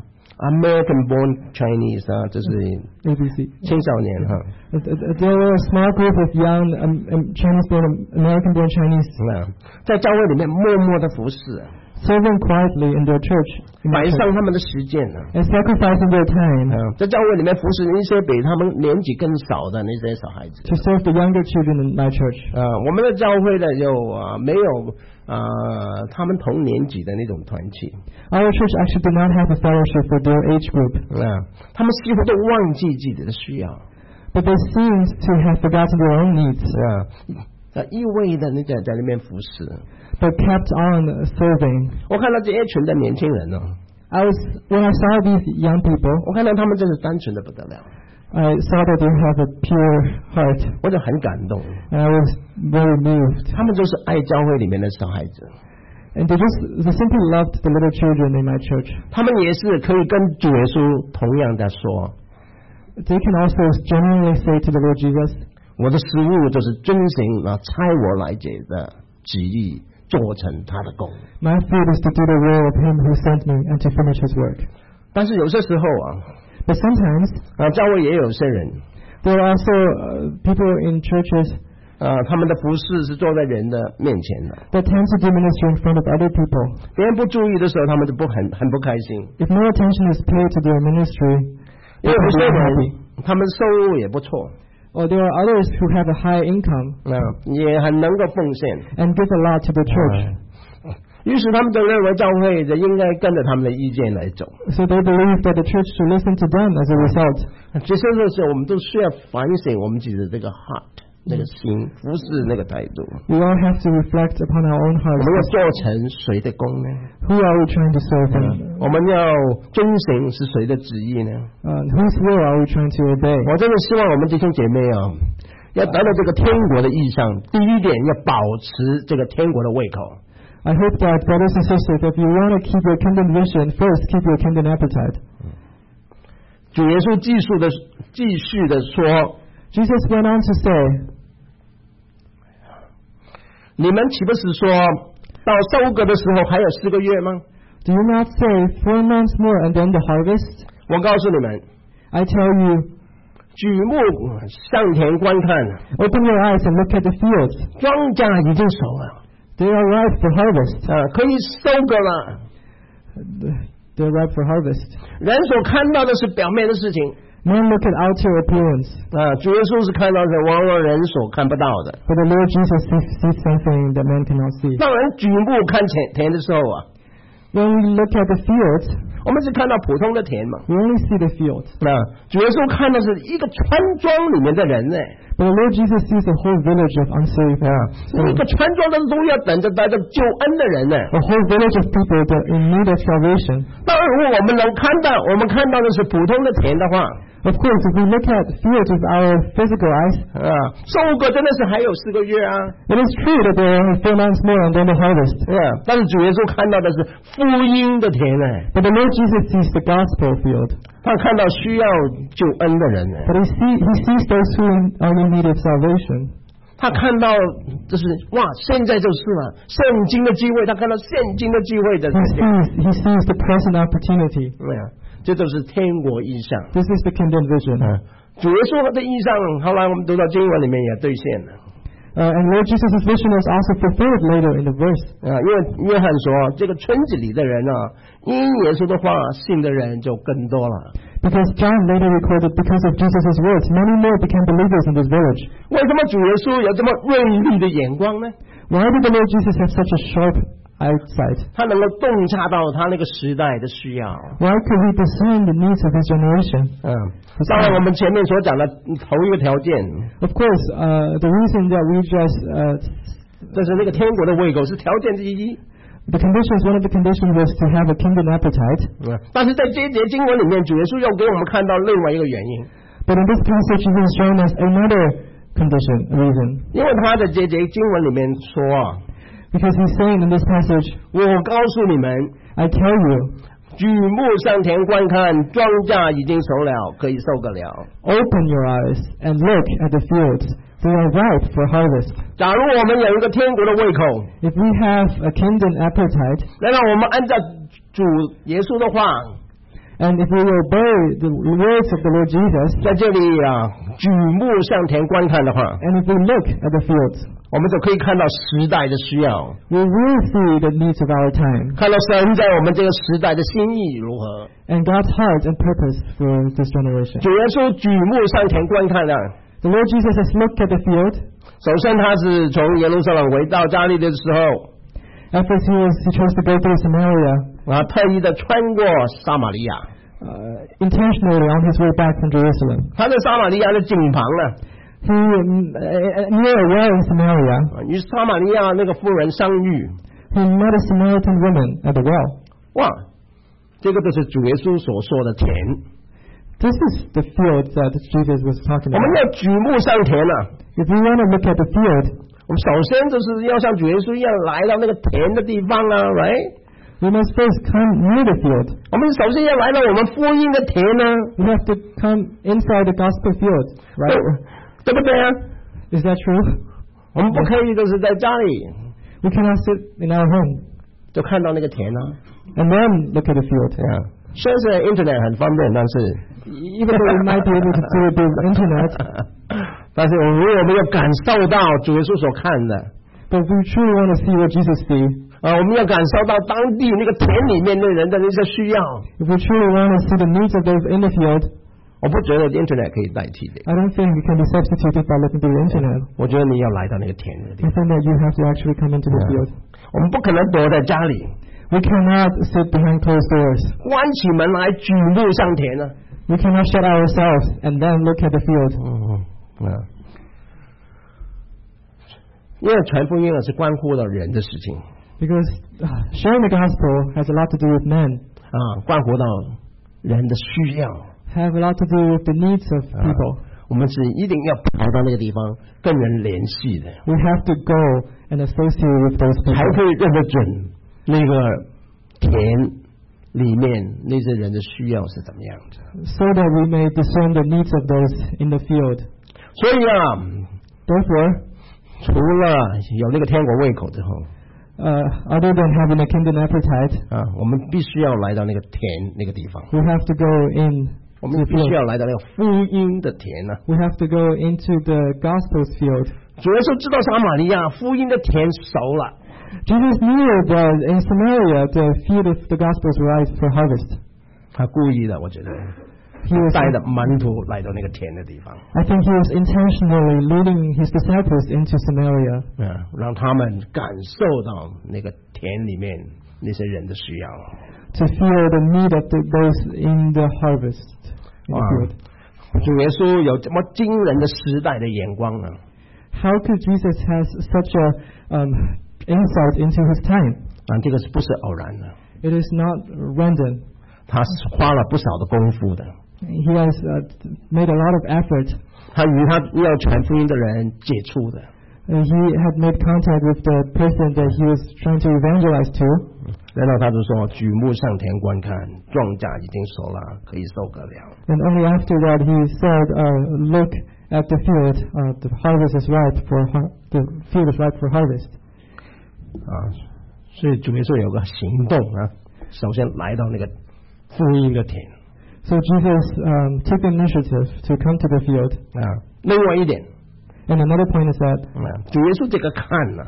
S1: American-born Chinese 啊，这是
S2: A B C,
S1: 青少年哈，
S2: uh, uh, there were a small group of young um, um, Chinese-born, American-born Chinese
S1: 啊，在教会里面默默的服侍，
S2: serving quietly in their church, in
S1: 摆
S2: their
S1: 上
S2: church
S1: 他们的时间呢。
S2: and sacrificing their time
S1: 嗯，在教会里面服侍一些比他们年纪更少的那些小孩子。
S2: to serve the younger children in my church.
S1: 啊，我们的教会呢有啊没有啊他们同年级的那种团契。
S2: Our church actually did not have a fellowship for their age group,
S1: 啊，他们几乎都忘记自己的需要。
S2: but they seemed to have forgotten their own needs,
S1: 啊，在一味的那个在那边服侍。
S2: but kept on serving.
S1: 我看到这一群的年轻人呢，
S2: I was when I saw these young people,
S1: 我看到他们真是单纯的不得了，
S2: I saw that they have a pure heart,
S1: 我就很感动。
S2: and I was very moved.
S1: 他们就是爱教会里面的小孩子，
S2: And they just they simply loved the little children in my church.
S1: 他们也是可以跟主耶稣同样的说，
S2: They can also genuinely say to the Lord Jesus,
S1: 我的食物就是遵行那差我来者的旨意，做成他的功。
S2: my food is to do the will of Him who sent me and to finish His work.
S1: 但是有些时候啊，
S2: But sometimes
S1: 啊，教会也有些人
S2: there are also uh, people in churches
S1: 啊，他们的服侍是坐在人的面前的，
S2: that tend to do ministry in front of other people.
S1: 别人不注意的时候，他们就不很很不开心。
S2: If no attention is paid to their ministry,
S1: 因
S2: they
S1: 为有
S2: can
S1: 些
S2: be
S1: 人
S2: unhappy.
S1: 他们收入也不错，
S2: Or there are others who have a high income
S1: 啊，也很能够奉献。
S2: and give a lot to the church.
S1: 于是他们就认为教会的应该跟着他们的意见来走。
S2: So they believe that the church should listen to them as a result.
S1: 其实这时候我们都需要反省我们自己的这个 heart 那个心服侍那个态度。
S2: We all have to reflect upon our own
S1: 我们要
S2: hearts.
S1: 做成谁的功呢？
S2: Who are we trying to serve and
S1: 我们要遵行是谁的旨意呢？
S2: uh, whose will are we trying to obey?
S1: 我真的希望我们弟兄姐妹啊，要得到这个天国的意向。第一点，要保持这个天国的胃口。
S2: I hope that brothers and sisters, if you want to keep your kingdom vision, first keep your kingdom appetite.
S1: 主耶稣继续的继续的说，
S2: Jesus went on to say,
S1: 你们岂不是说到收割的时候还有四个月吗？
S2: Do you not say four months more and then the harvest?
S1: 我告诉你们，
S2: I tell you,
S1: 举目向田观看，
S2: open your eyes and look at the fields.
S1: 庄稼已经熟了，
S2: They are ripe for harvest.
S1: 啊，可以收割了。
S2: They're ripe for harvest.
S1: 人所看到的是表面的事情，
S2: Men look at outer appearance,
S1: 啊，主耶稣是看到的，往往人所看不到的。
S2: but the Lord Jesus sees, sees something that man cannot see.
S1: 当人举目看田田的时候啊，
S2: When we look at the fields,
S1: 我们只看到普通的田嘛。
S2: we only see the fields.
S1: 那主耶稣看的是一个村庄里面的人呢，
S2: But the Lord Jesus sees the whole village of unsaved,
S1: 一个村庄当中要等着待着救恩的人呢。
S2: a whole village of people that are in need of salvation.
S1: 当然，如果我们能看到，我们看到的是普通的田的话，
S2: Of course, if we look at fields with our physical eyes,
S1: 啊，收割真的是还有四个月啊，
S2: it is true that there are only four months more and then the harvest.
S1: 对啊。但是主耶稣看到的是福音的田呢，
S2: But the Lord Jesus sees the gospel field.
S1: 他看到需要救恩的人呢，
S2: But he, see, he sees those who are in need of salvation.
S1: 他看到就是哇，现在就是了，圣经的机会，他看到现今的机会的
S2: He sees, he sees the present opportunity.
S1: 对啊，这就是天国意象。
S2: This is the kingdom vision.
S1: 嗯，主耶稣的意象，后来我们读到经文里面也兑现了。
S2: Uh, and Lord Jesus' vision was also fulfilled later in the verse.
S1: 啊，因为约翰说，这个村子里的人啊，因耶稣的话信的人就更多了。
S2: Because John later recorded, because of Jesus' words, many more became believers in this village.
S1: 为什么主耶稣有这么锐利的眼光呢？
S2: Why did the Lord Jesus have such a sharp eyesight?
S1: 他能够洞察到他那个时代的需要。
S2: Why could he discern the needs of his generation?
S1: 嗯，当然我们前面所讲的头一个条件，
S2: Of course, uh, the reason that we just, uh,
S1: 这是那个天国的胃口是条件之一。
S2: the conditions, one of the conditions was to have a kingdom appetite.
S1: 嗯，但是在这一节经文里面，主耶稣又给我们看到另外一个原因。
S2: But in this passage, he has shown us another condition, reason.
S1: 因为他在这节经文里面说啊，
S2: Because he's saying in this passage,
S1: 我告诉你们，
S2: I tell you,
S1: 举目上田观看，庄稼已经熟了，可以收割了。
S2: open your eyes and look at the fields. They are ripe for harvest.
S1: 假如我们有一个天国的胃口，
S2: If we have a kingdom appetite,
S1: 那让我们按照主耶稣的话，
S2: and if we obey the words of the Lord Jesus,
S1: 在这里啊，举目上田观看的话，
S2: and if we look at the fields,
S1: 我们就可以看到时代的需要，
S2: we will see the needs of our time,
S1: 看到神在我们这个时代的心意如何。
S2: and God's heart and purpose for this generation.
S1: 主耶稣举目上田观看了，
S2: The Lord Jesus has looked at the field.
S1: 首先他是从耶路撒冷回到加利利的时候，
S2: At first he was he chose to go through Samaria,
S1: 啊，特意的穿过撒玛利亚。
S2: uh, intentionally on his way back from Jerusalem.
S1: 他在撒玛利亚的井旁呢，
S2: He um, uh, near a well in Samaria,
S1: 啊与撒玛利亚那个妇人相遇。
S2: he met a Samaritan woman at the well.
S1: 哇，这个就是主耶稣所说的田。
S2: This is the field that Jesus was talking
S1: 我们
S2: about.
S1: 要举目上田啊，
S2: If we want to look at the field,
S1: 我们首先就是要像主耶稣一样来到那个田的地方啊 ，right？
S2: we must first come near the field.
S1: 我们首先要来到我们福音的田呢，
S2: We have to come inside the gospel field,
S1: 对
S2: right?
S1: 对不对啊？
S2: Is that true?
S1: 我们不可以就是在家里
S2: We cannot sit in our home
S1: 就看到那个田啊，
S2: and then look at the field.
S1: 对啊。虽然是 internet 很方便，但是
S2: Even though we might be able to do it through the internet,
S1: 但是我们如果没有感受到主耶稣所看的
S2: but we truly want to see what Jesus sees.
S1: 啊，我们要感受到当地那个田里面的人的那些需要。
S2: If we truly want to see the needs of those in the field,
S1: 我不觉得 internet 可以代替的，
S2: I don't think it can be substituted by looking through the internet.
S1: 我觉得你要来到那个田的地
S2: I think that you have to actually come into the
S1: 方。
S2: field.
S1: 我们不可能躲在家里，
S2: We cannot sit behind closed doors.
S1: 关起门来举目上田呢。
S2: We cannot shut ourselves and then look at the field.
S1: 嗯啊，因为传福音啊是关乎到人的事情
S2: Because uh, sharing the gospel has a lot to do with men,
S1: 啊，关乎到人的需要。
S2: have a lot to do with the needs of people.
S1: 我们是一定要跑到那个地方跟人联系的，
S2: We have to go and associate with those
S1: 才
S2: people
S1: 可以认得准那个田里面那些人的需要是怎么样的。
S2: so that we may discern the needs of those in the field.
S1: 所以啊，
S2: Therefore,
S1: 除了有那个天国胃口之后
S2: uh, other than having a kingdom appetite,
S1: 啊，我们必须要来到那个田那个地方，
S2: we have to go in
S1: 我们必须要来到那个福音的田呢、啊。
S2: we have to go into the gospel's field.
S1: 主耶稣知道撒玛利亚福音的田熟了，
S2: Jesus knew that in Samaria the field of the gospel is ripe for harvest.
S1: 他故意的，我觉得
S2: He was,
S1: 带着门徒来到那个田的地方，
S2: I think he was intentionally leading his disciples into Samaria
S1: 啊，让他们感受到那个田里面那些人的需要。
S2: to feel the need of the, those in the harvest in the
S1: 啊
S2: field.
S1: 主耶稣有这么惊人的时代的眼光啊！
S2: How could Jesus has such a um, insight into his time?
S1: 啊，这个是不是偶然的？
S2: It is not random.
S1: 他是花了不少的功夫的。
S2: He has uh, made a lot of effort.
S1: 他与他要传福音的人接触的，
S2: Uh, he had made contact with the person that he was trying to evangelize to.
S1: 然后他就说：“举目上田观看，庄稼已经熟了，可以收割了。
S2: And only after that he said, uh, look at the field, uh, the harvest is ripe for har- the field is ripe for harvest. ”
S1: 啊，所以主耶稣有个行动啊，首先来到那个福音的田
S2: So Jesus um, took the initiative to come to the field.
S1: 啊。另外一点
S2: And another point is that
S1: 啊，主耶稣这个看呢、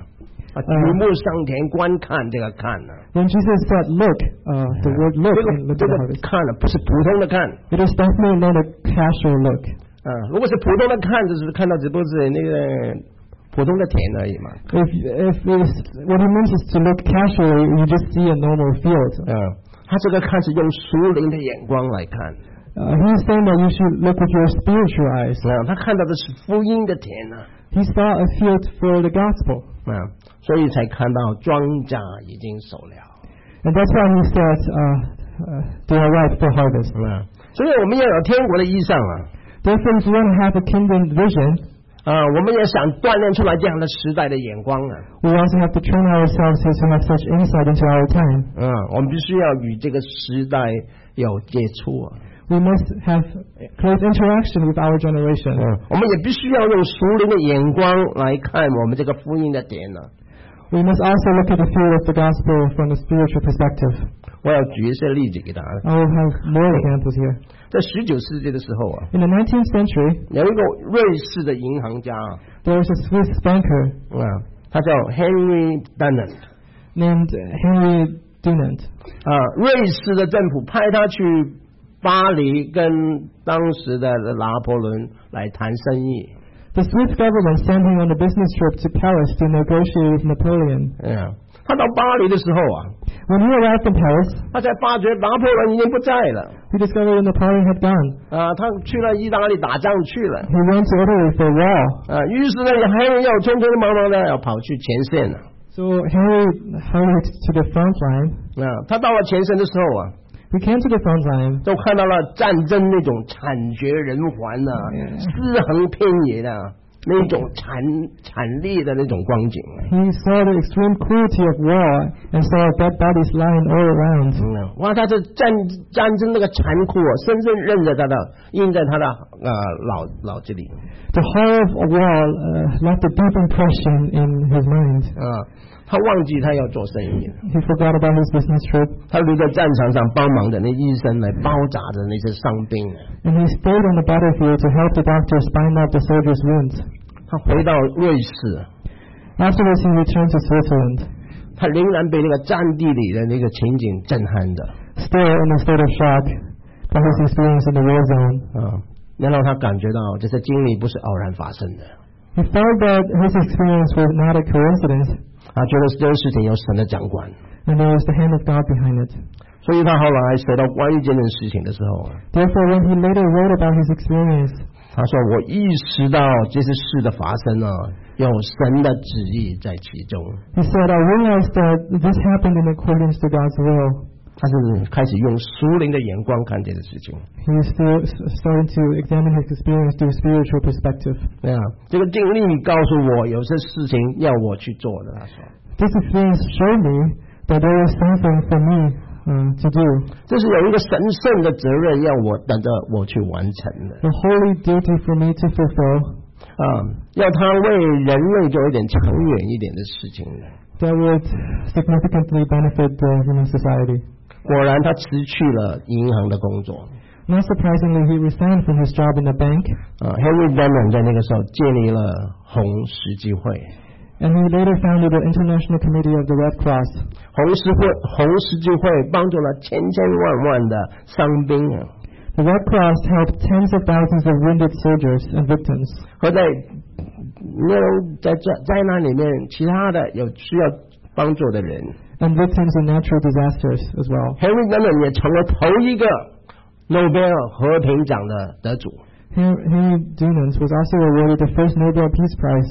S1: 啊，举目上田观看这个看呢、啊。
S2: When Jesus said look, uh, the word look
S1: 这个
S2: in
S1: 这
S2: Look
S1: 个
S2: at the Harvest,
S1: 看呢、啊，不是普通的看。
S2: it is definitely not a casual look.
S1: 啊，如果是普通的看，就是看到只不过是那个普通的田而已嘛。
S2: If if it's, what he means is to look casually, you just see a normal field.
S1: 嗯，他这个看是用属灵的眼光来看。
S2: Uh, he's saying that you should look with your spiritual eyes.
S1: 啊，他看到的是福音的田呢、啊。
S2: He saw a field for the gospel.
S1: 啊，所以才看到庄稼已经熟了。
S2: And that's why he said, uh, uh, they are ripe for harvest.
S1: 啊，所以我们要有天国的意象啊。
S2: Therefore, if you want to have a kingdom vision,
S1: 啊，我们也想锻炼出来这样的时代的眼光啊。
S2: we also have to train ourselves to have such insight into our time.
S1: 嗯，我们必须要与这个时代有接触啊。
S2: We must have close interaction with our generation.
S1: 嗯，我们也必须要用属灵的眼光来看我们这个福音的点呢、啊。
S2: We must also look at the field of the gospel from a spiritual perspective.
S1: 我要举一些例子给大家。
S2: I will have more examples here.
S1: 在十九世纪的时候啊，
S2: In the nineteenth century,
S1: 有一个瑞士的银行家啊，
S2: there was a Swiss banker
S1: 啊，他叫 Henry Dunant，
S2: named Henry Dunant.
S1: 啊，瑞士的政府派他去巴黎跟当时的拿破仑来谈生意。
S2: The Swiss government sent him on a business trip to Paris to negotiate with Napoleon.
S1: 嗯，他到巴黎的时候啊，
S2: When he arrived in Paris,
S1: 他才发觉拿破仑已经不在了。
S2: he discovered that Napoleon had gone.
S1: 啊，他去了意大利打仗去了。
S2: He went to Italy for a war.
S1: 啊，于是呢，还要匆匆忙忙的要跑去前线了。
S2: So Henry hurried to the front line.
S1: 啊，他到了前线的时候啊，
S2: We came to the front line.
S1: 都看到了战争那种惨绝人寰呐、啊，尸横遍野的、啊、那种惨惨烈的那种光景。
S2: He saw the extreme cruelty of war and saw dead bodies lying all around.
S1: 嗯，哇，他这战战争那个残酷啊，深深印在他的印在他的呃脑脑子里。
S2: The horror of war uh, left a deep impression in his mind.
S1: 啊，他忘记他要做生意，
S2: He forgot about his business trip.
S1: 他留在战场上帮忙的那医生来包扎着那些伤兵。
S2: And he stayed on the battlefield to help the doctors bind up the soldiers' wounds.
S1: 他回到瑞士，
S2: Afterwards, he returned to Switzerland,
S1: 他仍然被那个战地里的那个情景震撼的
S2: still in a state of shock by his experience in the war zone.
S1: 啊，然后他感觉到这些经历不是偶然发生的，
S2: He felt that his experience was not a coincidence,
S1: 他觉得这个事情有神的掌管，
S2: and there was the hand of God behind it.
S1: 所以他后来写到关于这件事情的时候，
S2: Therefore, when he later wrote about his experience,
S1: 他说：“我意识到这些事的发生啊，有神的旨意在其中。”
S2: he said, I realized that this happened in accordance to God's will.
S1: 他是开始用属灵的眼光看这个事情。
S2: He was still starting to examine his experience through a spiritual perspective.
S1: 对啊，这个经历告诉我，有些事情要我去做的。他说，
S2: This experience showed me that there was something for me uh, to do.
S1: 这是有一个神圣的责任要我等着我去完成的。
S2: A holy duty for me to fulfill
S1: 啊，要他为人类做一点长远一点的事情的。
S2: that would significantly benefit the human society.
S1: 果然，他辞去了银行的工作。
S2: Not surprisingly, he resigned from his job in the bank,
S1: 啊 ，Henry Dunant 在那个时候建立了红十字会。
S2: and he later founded the International Committee of the Red Cross.
S1: 红十会红十字会帮助了千千万万的伤兵啊，
S2: The Red Cross helped tens of thousands of wounded soldiers and victims.
S1: 和在那在在灾难里面其他的有需要帮助的人。
S2: And victims of natural disasters as well.
S1: Henry Dunant 也成为头一个诺贝尔和平奖的得主。
S2: Henry Dunant was also awarded the first Nobel Peace Prize.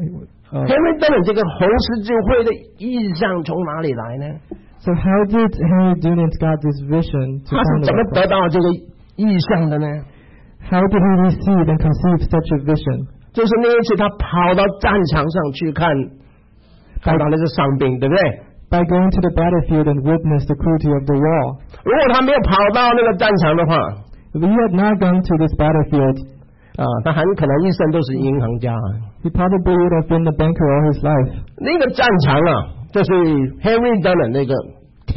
S2: Uh,
S1: Henry Dunant 这个红十字会的意象从哪里来呢？
S2: so how did Henry Dunant got this vision to
S1: 他
S2: found
S1: 是
S2: the
S1: 怎么
S2: Red
S1: 得
S2: Cross?
S1: 到这个意象的呢？
S2: How did he receive and conceive such a vision?
S1: 就是那一次他跑到战场上去看，看到那些伤兵，对不对？
S2: By going to the battlefield and witness the cruelty of the war.
S1: 如果他没有跑到那个战场的话，
S2: If he had not gone to this battlefield,
S1: 啊，他很可能一生都是银行家。
S2: he probably would have been a banker all his life.
S1: 那个战场啊，就是 Henry Dunant 那个田，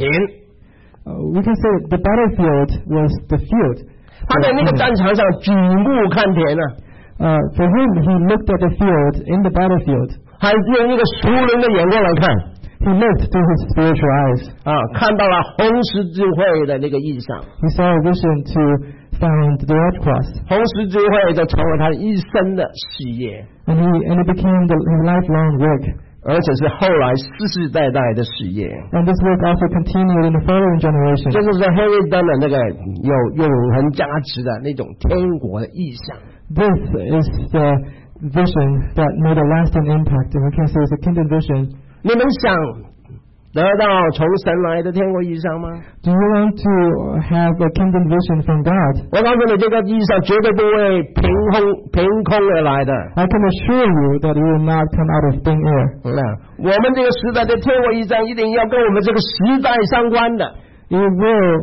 S2: Uh, we can say the battlefield was the field.
S1: 他在那个战场上举目看田啊，
S2: Uh, for him, he looked at the field in the battlefield.
S1: 还用一个属灵的眼光来看。
S2: He looked through his spiritual eyes.
S1: 啊，看到了红十字会的那个意象。
S2: He saw a vision to found the Red Cross.
S1: 红十字会就成为他一生的事业。
S2: And he and it became the, his lifelong work.
S1: 而且是后来世世代代的事业。
S2: And this work also continued in the following generation.
S1: 这就是 Henry Dunant 那个有永恒价值的那种天国的意象。
S2: This is the vision that made a lasting impact, and we can say it's a kingdom vision.
S1: 你们想得到从神来的天国意象吗？
S2: Do you want to have a kingdom vision from God?
S1: 我告诉你，这个意象绝对不会凭空凭空而来的。
S2: I can assure you that it will not come out of thin air.
S1: 那我们这个时代的天国意象一定要跟我们这个时代相关的。
S2: It will,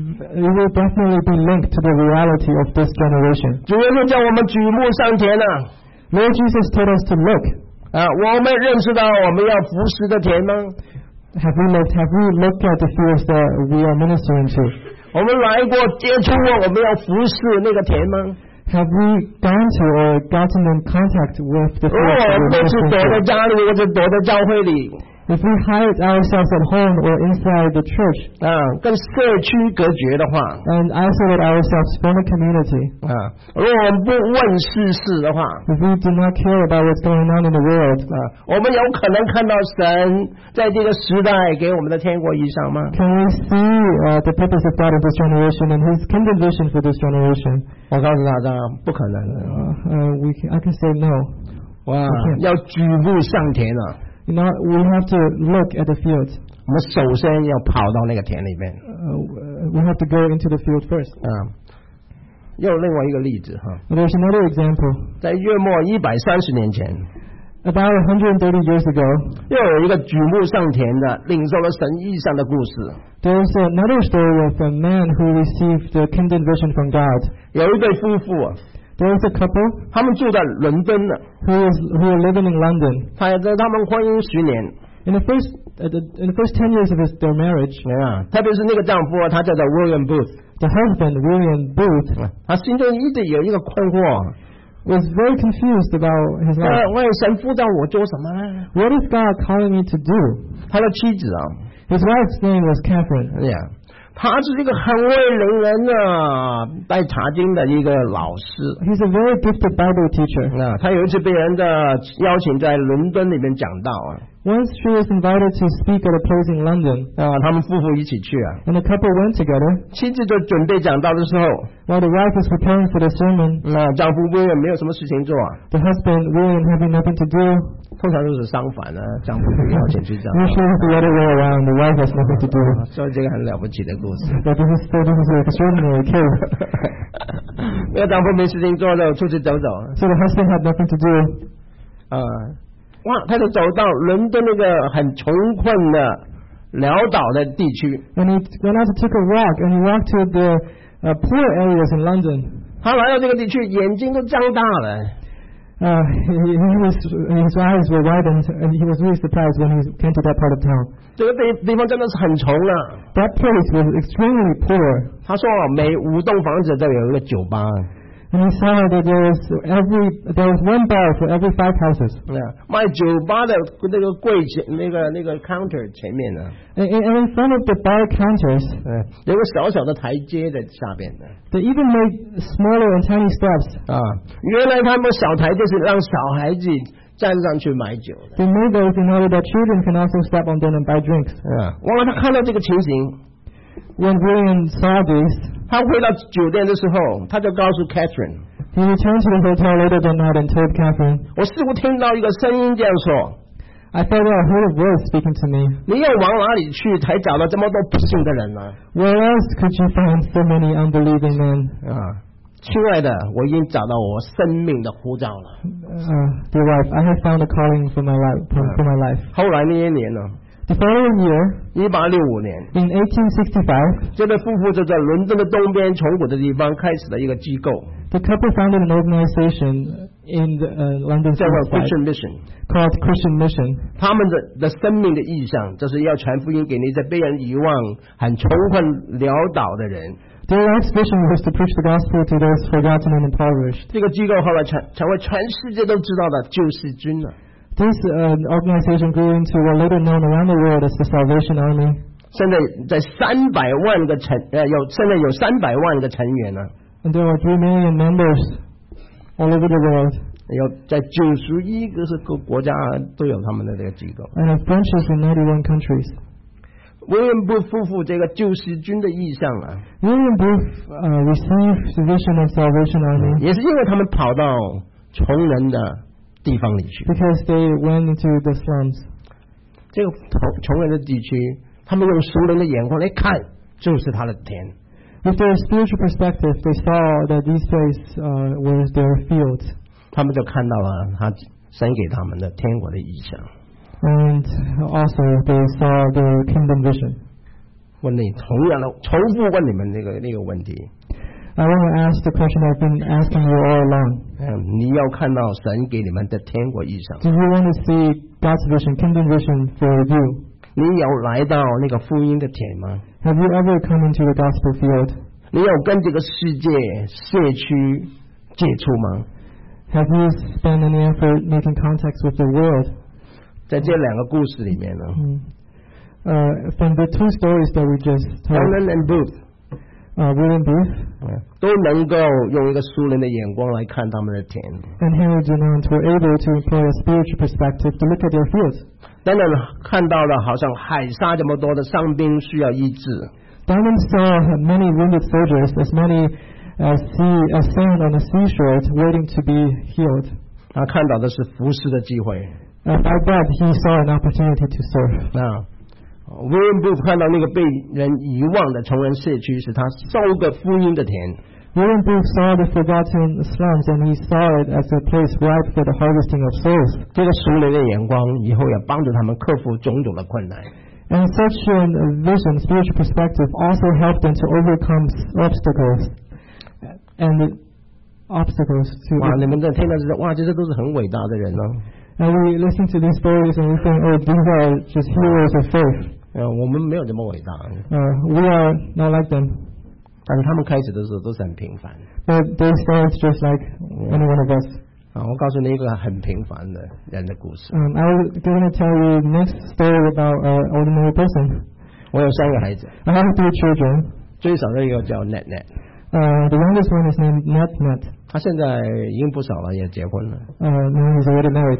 S2: it will definitely be linked to the reality of this generation.
S1: 主耶稣叫我们举目上田啊。
S2: Lord Jesus told us to look.
S1: 啊，我们认识到我们要服侍的田吗？
S2: Have we looked? Have we looked at the fields that we are ministering to?
S1: 我们来过接触过我们要服侍那个田吗？
S2: Have we gone to or gotten in contact with the
S1: 如果
S2: fields
S1: 我
S2: that
S1: 们
S2: we're
S1: 都是
S2: ministering
S1: 躲在
S2: to?
S1: 家里或者躲在教会里，
S2: If we hide ourselves at home or inside the church
S1: 啊，跟社区隔绝的话，
S2: and isolate ourselves from the community,
S1: 啊，如果我们不问世事的话，
S2: if we do not care about what's going on in the world,
S1: 啊，我们有可能看到神在这个时代给我们的天国意象吗？
S2: can we see uh, the purpose of God in this generation and His kingdom vision for this generation?
S1: 我告诉大家，不可能的。
S2: Uh, uh, we can, I can say no.
S1: 哇，要举目上田啊！
S2: You know, we have to look at the field.
S1: 我们首先要跑到那个田里面。
S2: Uh, we have to go into the field first.
S1: 啊，又有另外一个例子哈，
S2: There's another example.
S1: 在约莫一百三十年前，
S2: About one hundred thirty years ago,
S1: 又有一个举目上田的领受了神意象的故事。
S2: there's another story of a man who received the kingdom vision from God.
S1: 有一对夫妇啊，
S2: There was a couple
S1: 他们住在伦敦呢，
S2: who was who were living in London.
S1: 他在他们婚姻十年，
S2: In the first uh, the, in the first ten years of his, their marriage,
S1: 啊，特别是那个丈夫啊，他叫做 William Booth，
S2: the husband William Booth
S1: 他心中一直有一个困惑，
S2: was very confused about his
S1: 呃
S2: life.
S1: 为神呼召我做什么呢？
S2: What is God calling me to do?
S1: 他的妻子啊，
S2: His wife's name was Catherine.
S1: 哎呀，他是一个很会领人啊带查经的一个老师。
S2: He's a very gifted Bible teacher.
S1: 啊，他有一次被人的邀请在伦敦里面讲道啊，
S2: Once she was invited to speak at a place in London,
S1: 啊，他们夫妇一起去啊，
S2: and the couple went together.
S1: 妻子就准备讲道的时候，
S2: While the wife was preparing for the sermon,
S1: 那丈夫不也没有什么事情做啊，
S2: the husband William having nothing to do.
S1: 通常都是相反的，丈夫被邀请去讲道，
S2: Usually it's the other way around. The wife has nothing to do.
S1: 所以这个很了不起的故事。
S2: But this is so this is an extraordinary case.
S1: 那个丈夫没事情做就出去走走，
S2: So the husband had nothing to do.
S1: 啊，哇，他就走到伦敦那个很穷困的潦倒的地区，
S2: And he went out to take a walk, and he walked to the uh, poor areas in London.
S1: 他来到这个地区，眼睛都张大了。
S2: Uh, he, he was, his eyes were widened, and he was really surprised when he came to that part of town.
S1: 这个地地方真的是很穷啊！
S2: That place was extremely poor.
S1: 他说，每五栋房子都有一个酒吧。
S2: And he saw that there was every there was one bar for every five houses.
S1: 啊，卖酒吧的那个柜前那个那个 counter 前面呢，
S2: And, and in front of the bar counters,
S1: 嗯，有个小小的台阶在下边的。
S2: they even made smaller and tiny steps.
S1: 啊，原来他们小台就是让小孩子站上去买酒的。
S2: They made those in order that children can also step on them and buy drinks.
S1: 啊，哇，他看到这个情形，
S2: When William saw this,
S1: 他回到酒店的时候，他就告诉 Catherine，
S2: he returned to the hotel later that night and told Catherine,
S1: 我似乎听到一个声音这样说，
S2: I thought I heard a voice speaking to me.
S1: 你要往哪里去才找到这么多不幸的人呢？
S2: Where else could you find so many unbelieving men?
S1: 啊，亲爱的，我已经找到我生命的呼召了。
S2: Uh, dear wife, I have found a calling for my life. For, for my life.
S1: 后来那一年呢，
S2: The following year,
S1: 一八六五年，
S2: in eighteen sixty-five,
S1: 这对夫妇就在伦敦的东边穷苦的地方开始了一个机构，
S2: the couple founded an organization in the, uh, London
S1: 叫做
S2: Southside
S1: Christian Mission。
S2: called Christian Mission.
S1: 他们的的生命的意向，就是要传福音给那些被人遗忘、很穷困潦倒的人。
S2: Their life's vision was to preach the gospel to those forgotten and impoverished.
S1: 这个机构后来成成为全世界都知道的救世军了。
S2: This uh, organization grew into what later known around the world as the Salvation Army.
S1: 现在在三百万个成呃有现在有三百万个成员呢、啊。
S2: And there are three million members all over the world.
S1: 有在九十一个是各国家都有他们的这个机构。
S2: And have branches in ninety-one countries.
S1: 威廉布夫妇这个救世军的意象啊
S2: William Booth uh, received the vision of Salvation Army
S1: 也是因为他们跑到穷人的地方里去，
S2: because they went into the slums.
S1: 这个穷穷人的地区，他们用熟人的眼光来看，就是他的田。
S2: With their spiritual perspective, they saw that these places uh, were their fields.
S1: 他们就看到了他神给他们的天国的意象。
S2: And also they saw the kingdom vision.
S1: 问你同样的重复问你们这个那个问题。
S2: I want to ask the question I've been asking you all along.
S1: 嗯，你要看到神给你们的天国意象。
S2: Do you want to see God's vision, kingdom vision for you?
S1: 你有来到那个福音的田吗？
S2: Have you ever come into the gospel field?
S1: 你有跟这个世界社区接触吗？
S2: Have you spent any effort making contacts with the world?
S1: 在这两个故事里面呢
S2: Mm. Uh, from the two stories that we just told,
S1: ，Donald and Booth
S2: uh, William Booth
S1: 都能够用一个熟人的眼光来看他们的田。
S2: and Henry Dunant were able to employ a spiritual perspective to look at their fields.
S1: 当然看到了好像海沙这么多的伤兵需要医治，
S2: Dunant saw many wounded soldiers, as many as sea as sand on the seashore, waiting to be healed.
S1: 他看到的是服侍的机会。
S2: And by that, he saw an opportunity to serve.
S1: 啊 ，William Booth 看到那个被人遗忘的穷人社区，是他收个福音的田。
S2: William Booth saw the forgotten slums, and he saw it as a place ripe for the harvesting of souls.
S1: 这个熟人的眼光，以后要帮助他们克服种种的困难。
S2: And such a vision, spiritual perspective, also helped them to overcome obstacles and obstacles to.
S1: 哇，你们在听到是哇，这些都是很伟大的人呢、
S2: And we listen to these stories and we think, oh, these are just heroes of faith.
S1: 呃，我们没有这么伟大，
S2: Uh, we are not like them,
S1: 但是他们开始的时候都是很平凡。
S2: but they start just like any one of us.
S1: 啊，我告诉你一个很平凡的人的故事。
S2: Um, I was going to tell you next story about an ordinary person.
S1: 我有三个孩子，
S2: I have three children.
S1: 最少的一个叫 Net Net，
S2: Uh, the youngest one is named Net Net.
S1: 他现在已经不少了，也结婚了。
S2: Uh, now he's already married.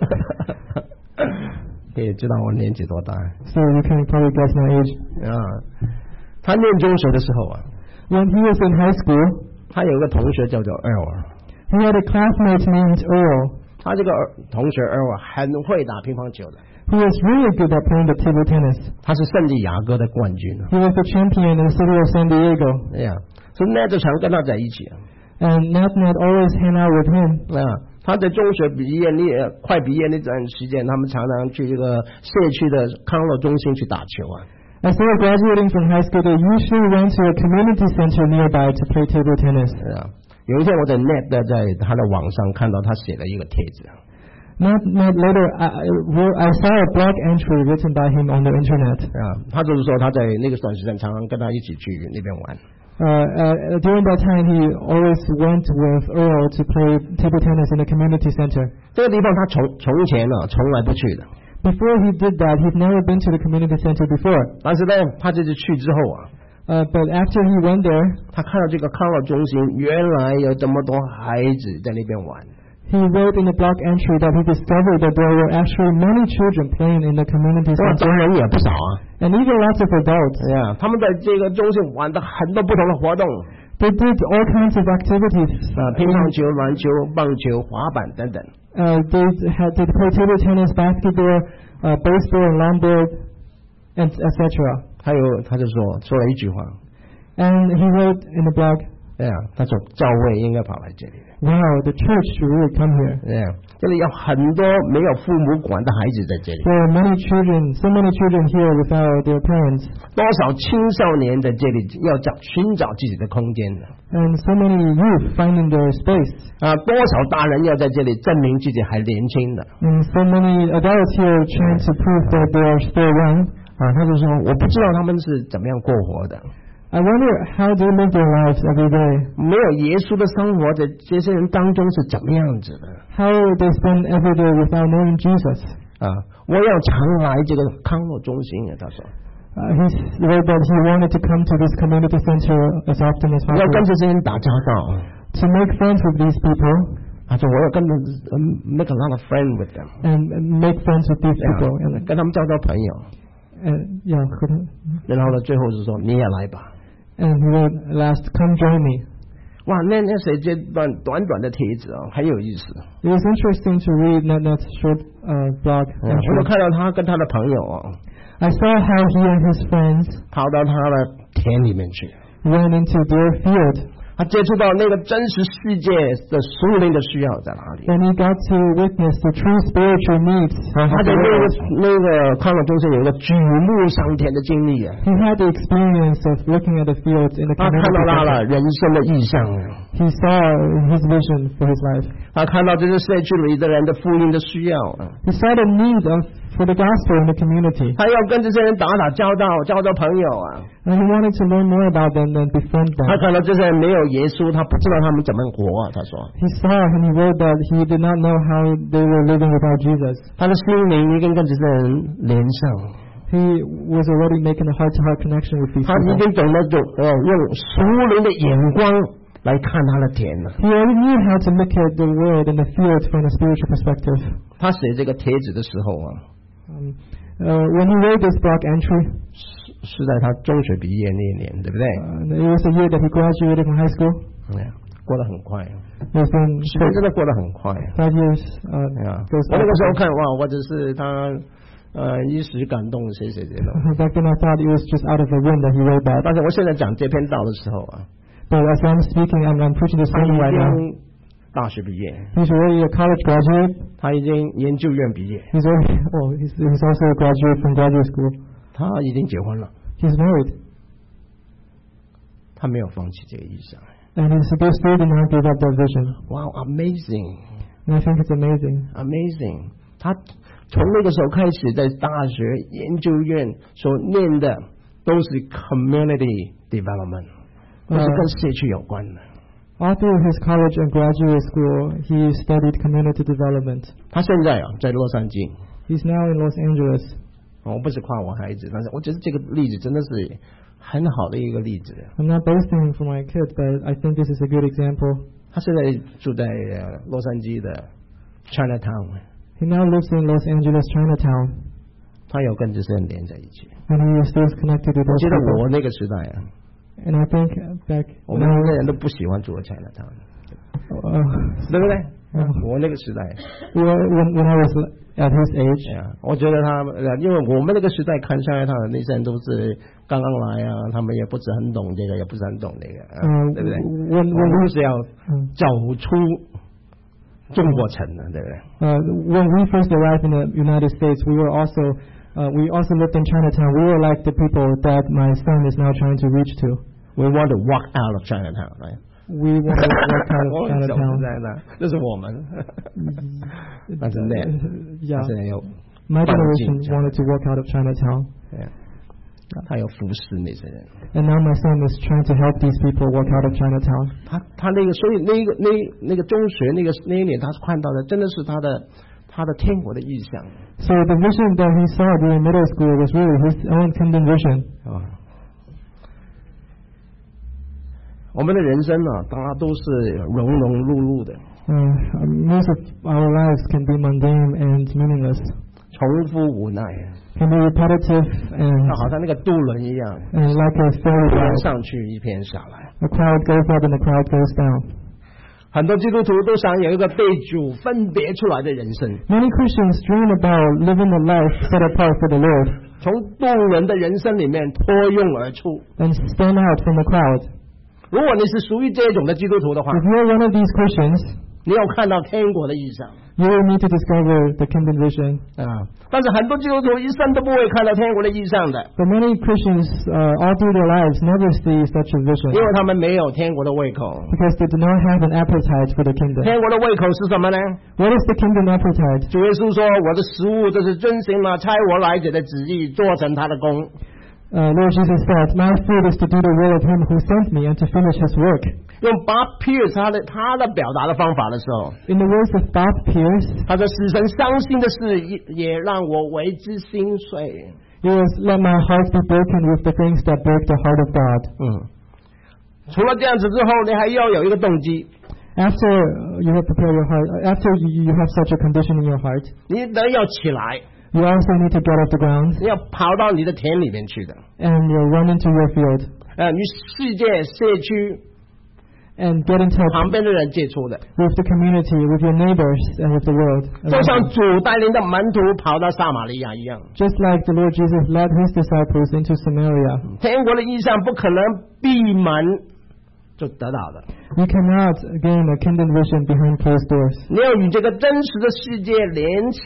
S1: 可以知道我年纪多大
S2: So you can probably guess my age.
S1: 啊？他念中学的时候啊，
S2: When he was in high school,
S1: 他有一个同学叫做 Earl，
S2: he had a classmate named Earl,
S1: 他这个同学 Earl 很会打乒乓球的，
S2: who was really good at playing the table tennis.
S1: 他是圣地亚哥的冠军。
S2: He was the champion in the city of San Diego.
S1: 哎呀，所以 Net 就常跟他在一起啊。
S2: And Net Net always hang out with him.
S1: 啊，他在中学毕业那快毕业那段时间，他们常常去这个社区的康乐中心去打球啊。
S2: As they were graduating from high school, they usually went to a community center nearby to play table tennis.
S1: 啊，有一天我在 Net 的在他的网上看到他写了一个帖子。
S2: Net Net later, I, I wrote- I saw a blog entry written by him on the internet.
S1: 啊，他就是说他在那个段时间常常跟他一起去那边玩。
S2: Uh, uh, during that time, he always went with Earl to play table tennis in the community center.
S1: 这个地方他从从前呢从来不去的，
S2: Before he did that, he'd never been to the community center before.
S1: 但是呢，他这次去之后啊，
S2: Uh, but after he went there,
S1: 他看到这个康乐中心原来有这么多孩子在那边玩。
S2: he wrote in the blog entry that he discovered that there were actually many children playing in the community
S1: 哇，
S2: center,
S1: 当然也不少啊。
S2: and even lots of adults.
S1: 哎呀，他们在这个中心玩的很多不同的活动
S2: They did all kinds of activities.
S1: 啊，乒乓球、篮球、棒球、滑板等等。
S2: Uh, they had they play table tennis, basketball, uh, baseball, and longboard, and et cetera.
S1: 还有，他就说说了一句话，
S2: And he wrote in the blog,
S1: 哎呀，他说教会应该跑来这里。
S2: "Wow, the church should really come here.
S1: 哎呀，这里有很多没有父母管的孩子在这里，
S2: There are many children, so many children here without their parents,
S1: 多少青少年在这里要找寻找自己的空间的
S2: and so many youth finding their space,
S1: 啊，多少大人要在这里证明自己还年轻的
S2: and so many adults here trying to prove that they are still young."
S1: 啊。他就说，我不知道他们是怎么样过活的，
S2: I wonder how they live their lives every day.
S1: 没有耶稣的生活在这些人当中是怎么样子的
S2: How they spend every day without knowing Jesus.
S1: 啊？我要常来这个康乐中心啊，他说。
S2: Uh, he wrote that he wanted to come to this community center as often as
S1: 要跟
S2: possible
S1: 这些人打交道。
S2: to make friends with these people
S1: 他说我要跟他们 make a lot of friend with them，
S2: and make friends with these people
S1: 啊
S2: and,
S1: 跟他们交交朋友。
S2: and yeah, 和他-
S1: 然后呢，最后是说你也来吧。
S2: and he wrote last, come join me.
S1: 哇，那那谁这段短短的帖子啊，很有意思。
S2: It was interesting to read that, that short uh, blog
S1: 嗯我就
S2: entry.
S1: 看到他跟他的朋友啊，
S2: I saw how he and his friends
S1: 跑到他的田里面去，
S2: went into their field
S1: 他接触到那个真实世界的属灵的需要在哪里。
S2: and he got to witness the true spiritual needs.
S1: 他在那个那个康乐中心有一个举目上天的经历啊，
S2: He had the experience of looking at the fields in the
S1: 他看到
S2: community
S1: 他
S2: center.
S1: 了人生的意象啊，
S2: He saw his vision for his life.
S1: 他看到这个社区里的人的福音的需要啊，
S2: He saw the need of, for the gospel in the community.
S1: 他要跟这些人打打交道，交交朋友啊。
S2: And he wanted to learn more about them and befriend
S1: 他
S2: them.
S1: 看到这些人没有耶稣，他不知道他们怎么活啊。他说，
S2: He saw and he wrote that he did not know how they were living without Jesus.
S1: 他的心灵已经跟这些人连上，
S2: He was already making a heart-to-heart connection with these
S1: 他已
S2: people.
S1: 经懂得种呃用属灵的眼光来看他的田了。
S2: He already knew how to look at the world and the field from a spiritual perspective.
S1: 他写这个帖子的时候啊，
S2: Um, uh, when he wrote this blog entry,
S1: 是是在他中学毕业那一年，对不对？
S2: uh, it was a year that he graduated from high school.
S1: 嗯，过得很快，
S2: It's been
S1: 时间真的过得很快。
S2: five years. Uh,
S1: 啊，
S2: goes
S1: 我那个时候
S2: by.
S1: 看哇，或者是他呃一时感动谁谁谁的，
S2: Back then I thought it was just out of the wind that he wrote that.
S1: 但是我现在讲这篇道的时候啊，
S2: But as I'm speaking, I'm, I'm preaching this
S1: 他已
S2: sermon right now.
S1: 经大学毕业，
S2: He's already a college graduate.
S1: 他已经研究院毕业，
S2: He's already, oh, he's, he's also a graduate from graduate school.
S1: 他已经结婚了，
S2: He's married.
S1: 他没有放弃这个意向。
S2: And he still still did not give up that vision.
S1: Wow, amazing,
S2: And I think it's amazing.
S1: amazing！他从那个时候开始，在大学研究院所念的都是 community development， 都是跟社区有关的。
S2: All through his college and graduate school, he studied community development.
S1: 他现在啊，在洛杉矶。
S2: He's now in Los Angeles.
S1: 我不是夸我孩子，但是我觉得这个例子真的是很好的一个例子。
S2: I'm not boasting for my kid, but I think this is a good example.
S1: 他现在住在呃洛杉矶的 Chinatown，
S2: He now lives in Los Angeles, Chinatown,
S1: 他有跟这些人连在一起。
S2: and he is still connected to
S1: 我
S2: those
S1: 记得
S2: people.
S1: 我那个时代啊，
S2: And I think back
S1: 我
S2: when
S1: 们
S2: I
S1: 那
S2: was,
S1: 人都不喜欢住在 Chinatown，
S2: uh,
S1: 对不对？
S2: 嗯
S1: 我那个时代，
S2: when, when I was at his age,
S1: 哎呀，我觉得他，呃因为我们那个时代看 Chinatown 的那些人都是刚刚来啊，他们也不是很懂这个，也不是很懂那个，啊
S2: 嗯
S1: 对不对？
S2: when-
S1: 我们是要
S2: 嗯
S1: 走出中国城的，对不对？
S2: uh, when we first arrived in the United States, we were also uh, we also lived in Chinatown. We were like the people that my son is now trying to reach to.
S1: We want to walk out of Chinatown，right？
S2: We want to walk out
S1: 我
S2: of
S1: 很小
S2: Chinatown.
S1: 时在那，这是我们。但是那
S2: Yeah,
S1: 他现在有
S2: my
S1: 半
S2: generation
S1: 径
S2: wanted to walk out of Chinatown,
S1: 对，他有服侍那些人。
S2: and now my son is trying to help these people walk out of Chinatown.
S1: 他他那个，所以那个那那个中学那个那一年，他看到的真的是他的他的天国的意象
S2: So the vision that he saw during middle school was really his own kingdom vision.
S1: 啊。我们的人生呢、大家都是庸庸碌碌的，
S2: Uh, most of our lives can be mundane and meaningless,
S1: 重复无奈，
S2: can be repetitive
S1: 那
S2: and,
S1: 好像那个渡轮一样，
S2: and like a
S1: 一
S2: fairy
S1: 片
S2: tale.
S1: 上去一片下来。
S2: A crowd goes up and a crowd goes down.
S1: 很多基督徒都想有一个被主分别出来的人生，
S2: Many Christians dream about living a life set apart for the Lord
S1: 从渡轮的人生里面脱颖而出。
S2: and stand out from the crowd.
S1: 如果你是属于这种的基督徒的话，
S2: If you're one of these Christians,
S1: 你要看到天国的意象
S2: you will need to discover the kingdom vision.
S1: 啊！但是很多基督徒一生都不会看到天国的意象的，
S2: But many Christians, uh, all through their lives, never see such a
S1: 因
S2: vision
S1: 为他们没有天国的胃口。
S2: because they do not have an appetite for the kingdom.
S1: 天国的胃口是什么呢？
S2: What is the kingdom appetite?
S1: 主耶稣说：“我的食物就是遵行了差我来者的旨意，做成他的功。”
S2: Uh, Lord Jesus said, "My food is to do the will of Him who sent me and to finish His work."
S1: 用 Bob Pierce 他的他的表达的方法的时候，
S2: In the words of Bob Pierce,
S1: 他说：“使神伤心的事也也让我为之心碎。”
S2: it was, "Let my heart be broken with the things that break the heart of God."
S1: 嗯，除了这样子之后，你还要有一个动机，
S2: After you have prepared your heart, after you, you have such a condition in your heart,
S1: 你人要起来，
S2: you also need to get off the ground
S1: 你要跑到你的田里面去的。
S2: and you run into your field
S1: 呃，与世界、社区
S2: and get in touch
S1: 旁边的人接触的，
S2: with the community, with your neighbors, and with the world.
S1: 就像主带领的门徒跑到撒玛利亚一样。
S2: Just like the Lord Jesus led His disciples into Samaria.
S1: 天国的意象不可能闭门就得到的，
S2: You cannot gain a kingdom vision behind closed doors.
S1: 你要与这个真实的世界联系，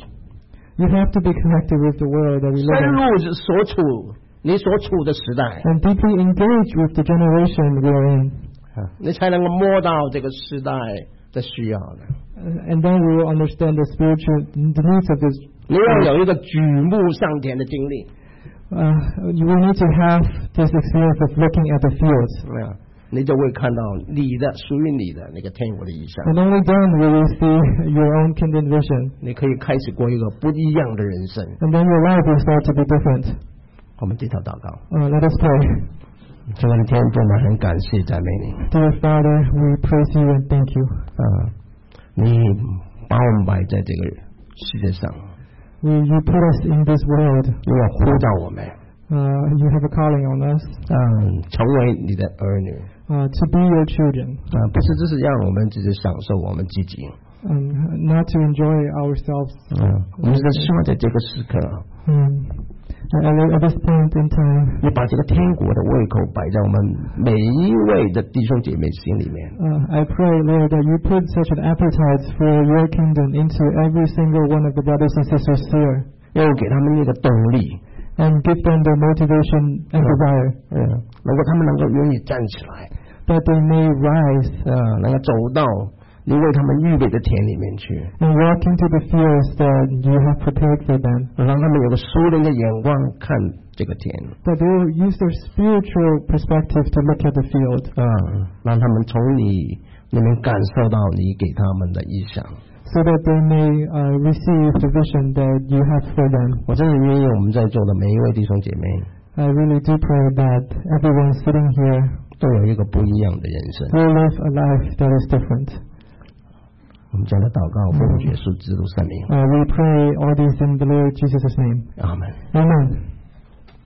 S2: You have to be connected with the world that we
S1: 深
S2: live in
S1: 入所处你所处的时代，
S2: and deeply engage with the generation we are in.
S1: 你才能够摸到这个时代的需要的。
S2: Uh, And then we will understand the spiritual the needs of this.
S1: 你要有一个举目上田的经历，
S2: Uh, you will need to have this experience of looking at the fields.
S1: 啊，你就会看到你的属于你的那个天国的意象，
S2: And only then will you see your own kingdom vision.
S1: 你可以开始过一个不一样的人生。
S2: And then your life will start to be different.
S1: 我们低头祷告，
S2: Uh, let us pray.
S1: 亲爱的天父，我们很感谢赞美你。
S2: Dear Father, we praise you and thank you.
S1: 啊，你把我们摆在这个世界上，
S2: We, you put us in this world.
S1: 你要呼召我们，
S2: Uh, you have a calling on us
S1: 嗯，成为你的儿女。
S2: uh, to be your children,
S1: 啊，不是只是让我们只是享受我们自己，
S2: um, not to enjoy ourselves.
S1: 嗯，我们是希望在这个时刻，
S2: Um, at, at this point in time,
S1: 你把这个天国的胃口摆在我们每一位的弟兄姐妹心里面。
S2: uh, I pray, Lord, that you put such an appetite for your kingdom into every single one of the brothers and sisters here,
S1: 要给他们那个动力，
S2: and give them the motivation and desire,
S1: 嗯，能够他们能够愿意站起来，
S2: that they may rise
S1: 嗯，能够走到你为他们预备的田里面去，
S2: and walk into the fields that you have prepared for them,
S1: 让他们有个属灵的眼光看这个田，
S2: that they will use their spiritual perspective to look at the field,
S1: 嗯，让他们从你里面感受到你给他们的意象。
S2: so that they may uh, receive the vision that you have for them.
S1: 我真的愿意我们在座的每一位弟兄姐妹
S2: I really do pray that everyone sitting here
S1: 都有一个不一样的人生。
S2: will live a life that is different.
S1: 我们这样的祷告，奉主耶稣基督圣名，
S2: Uh, we pray all these in the Lord Jesus' name.
S1: 阿门。
S2: Amen.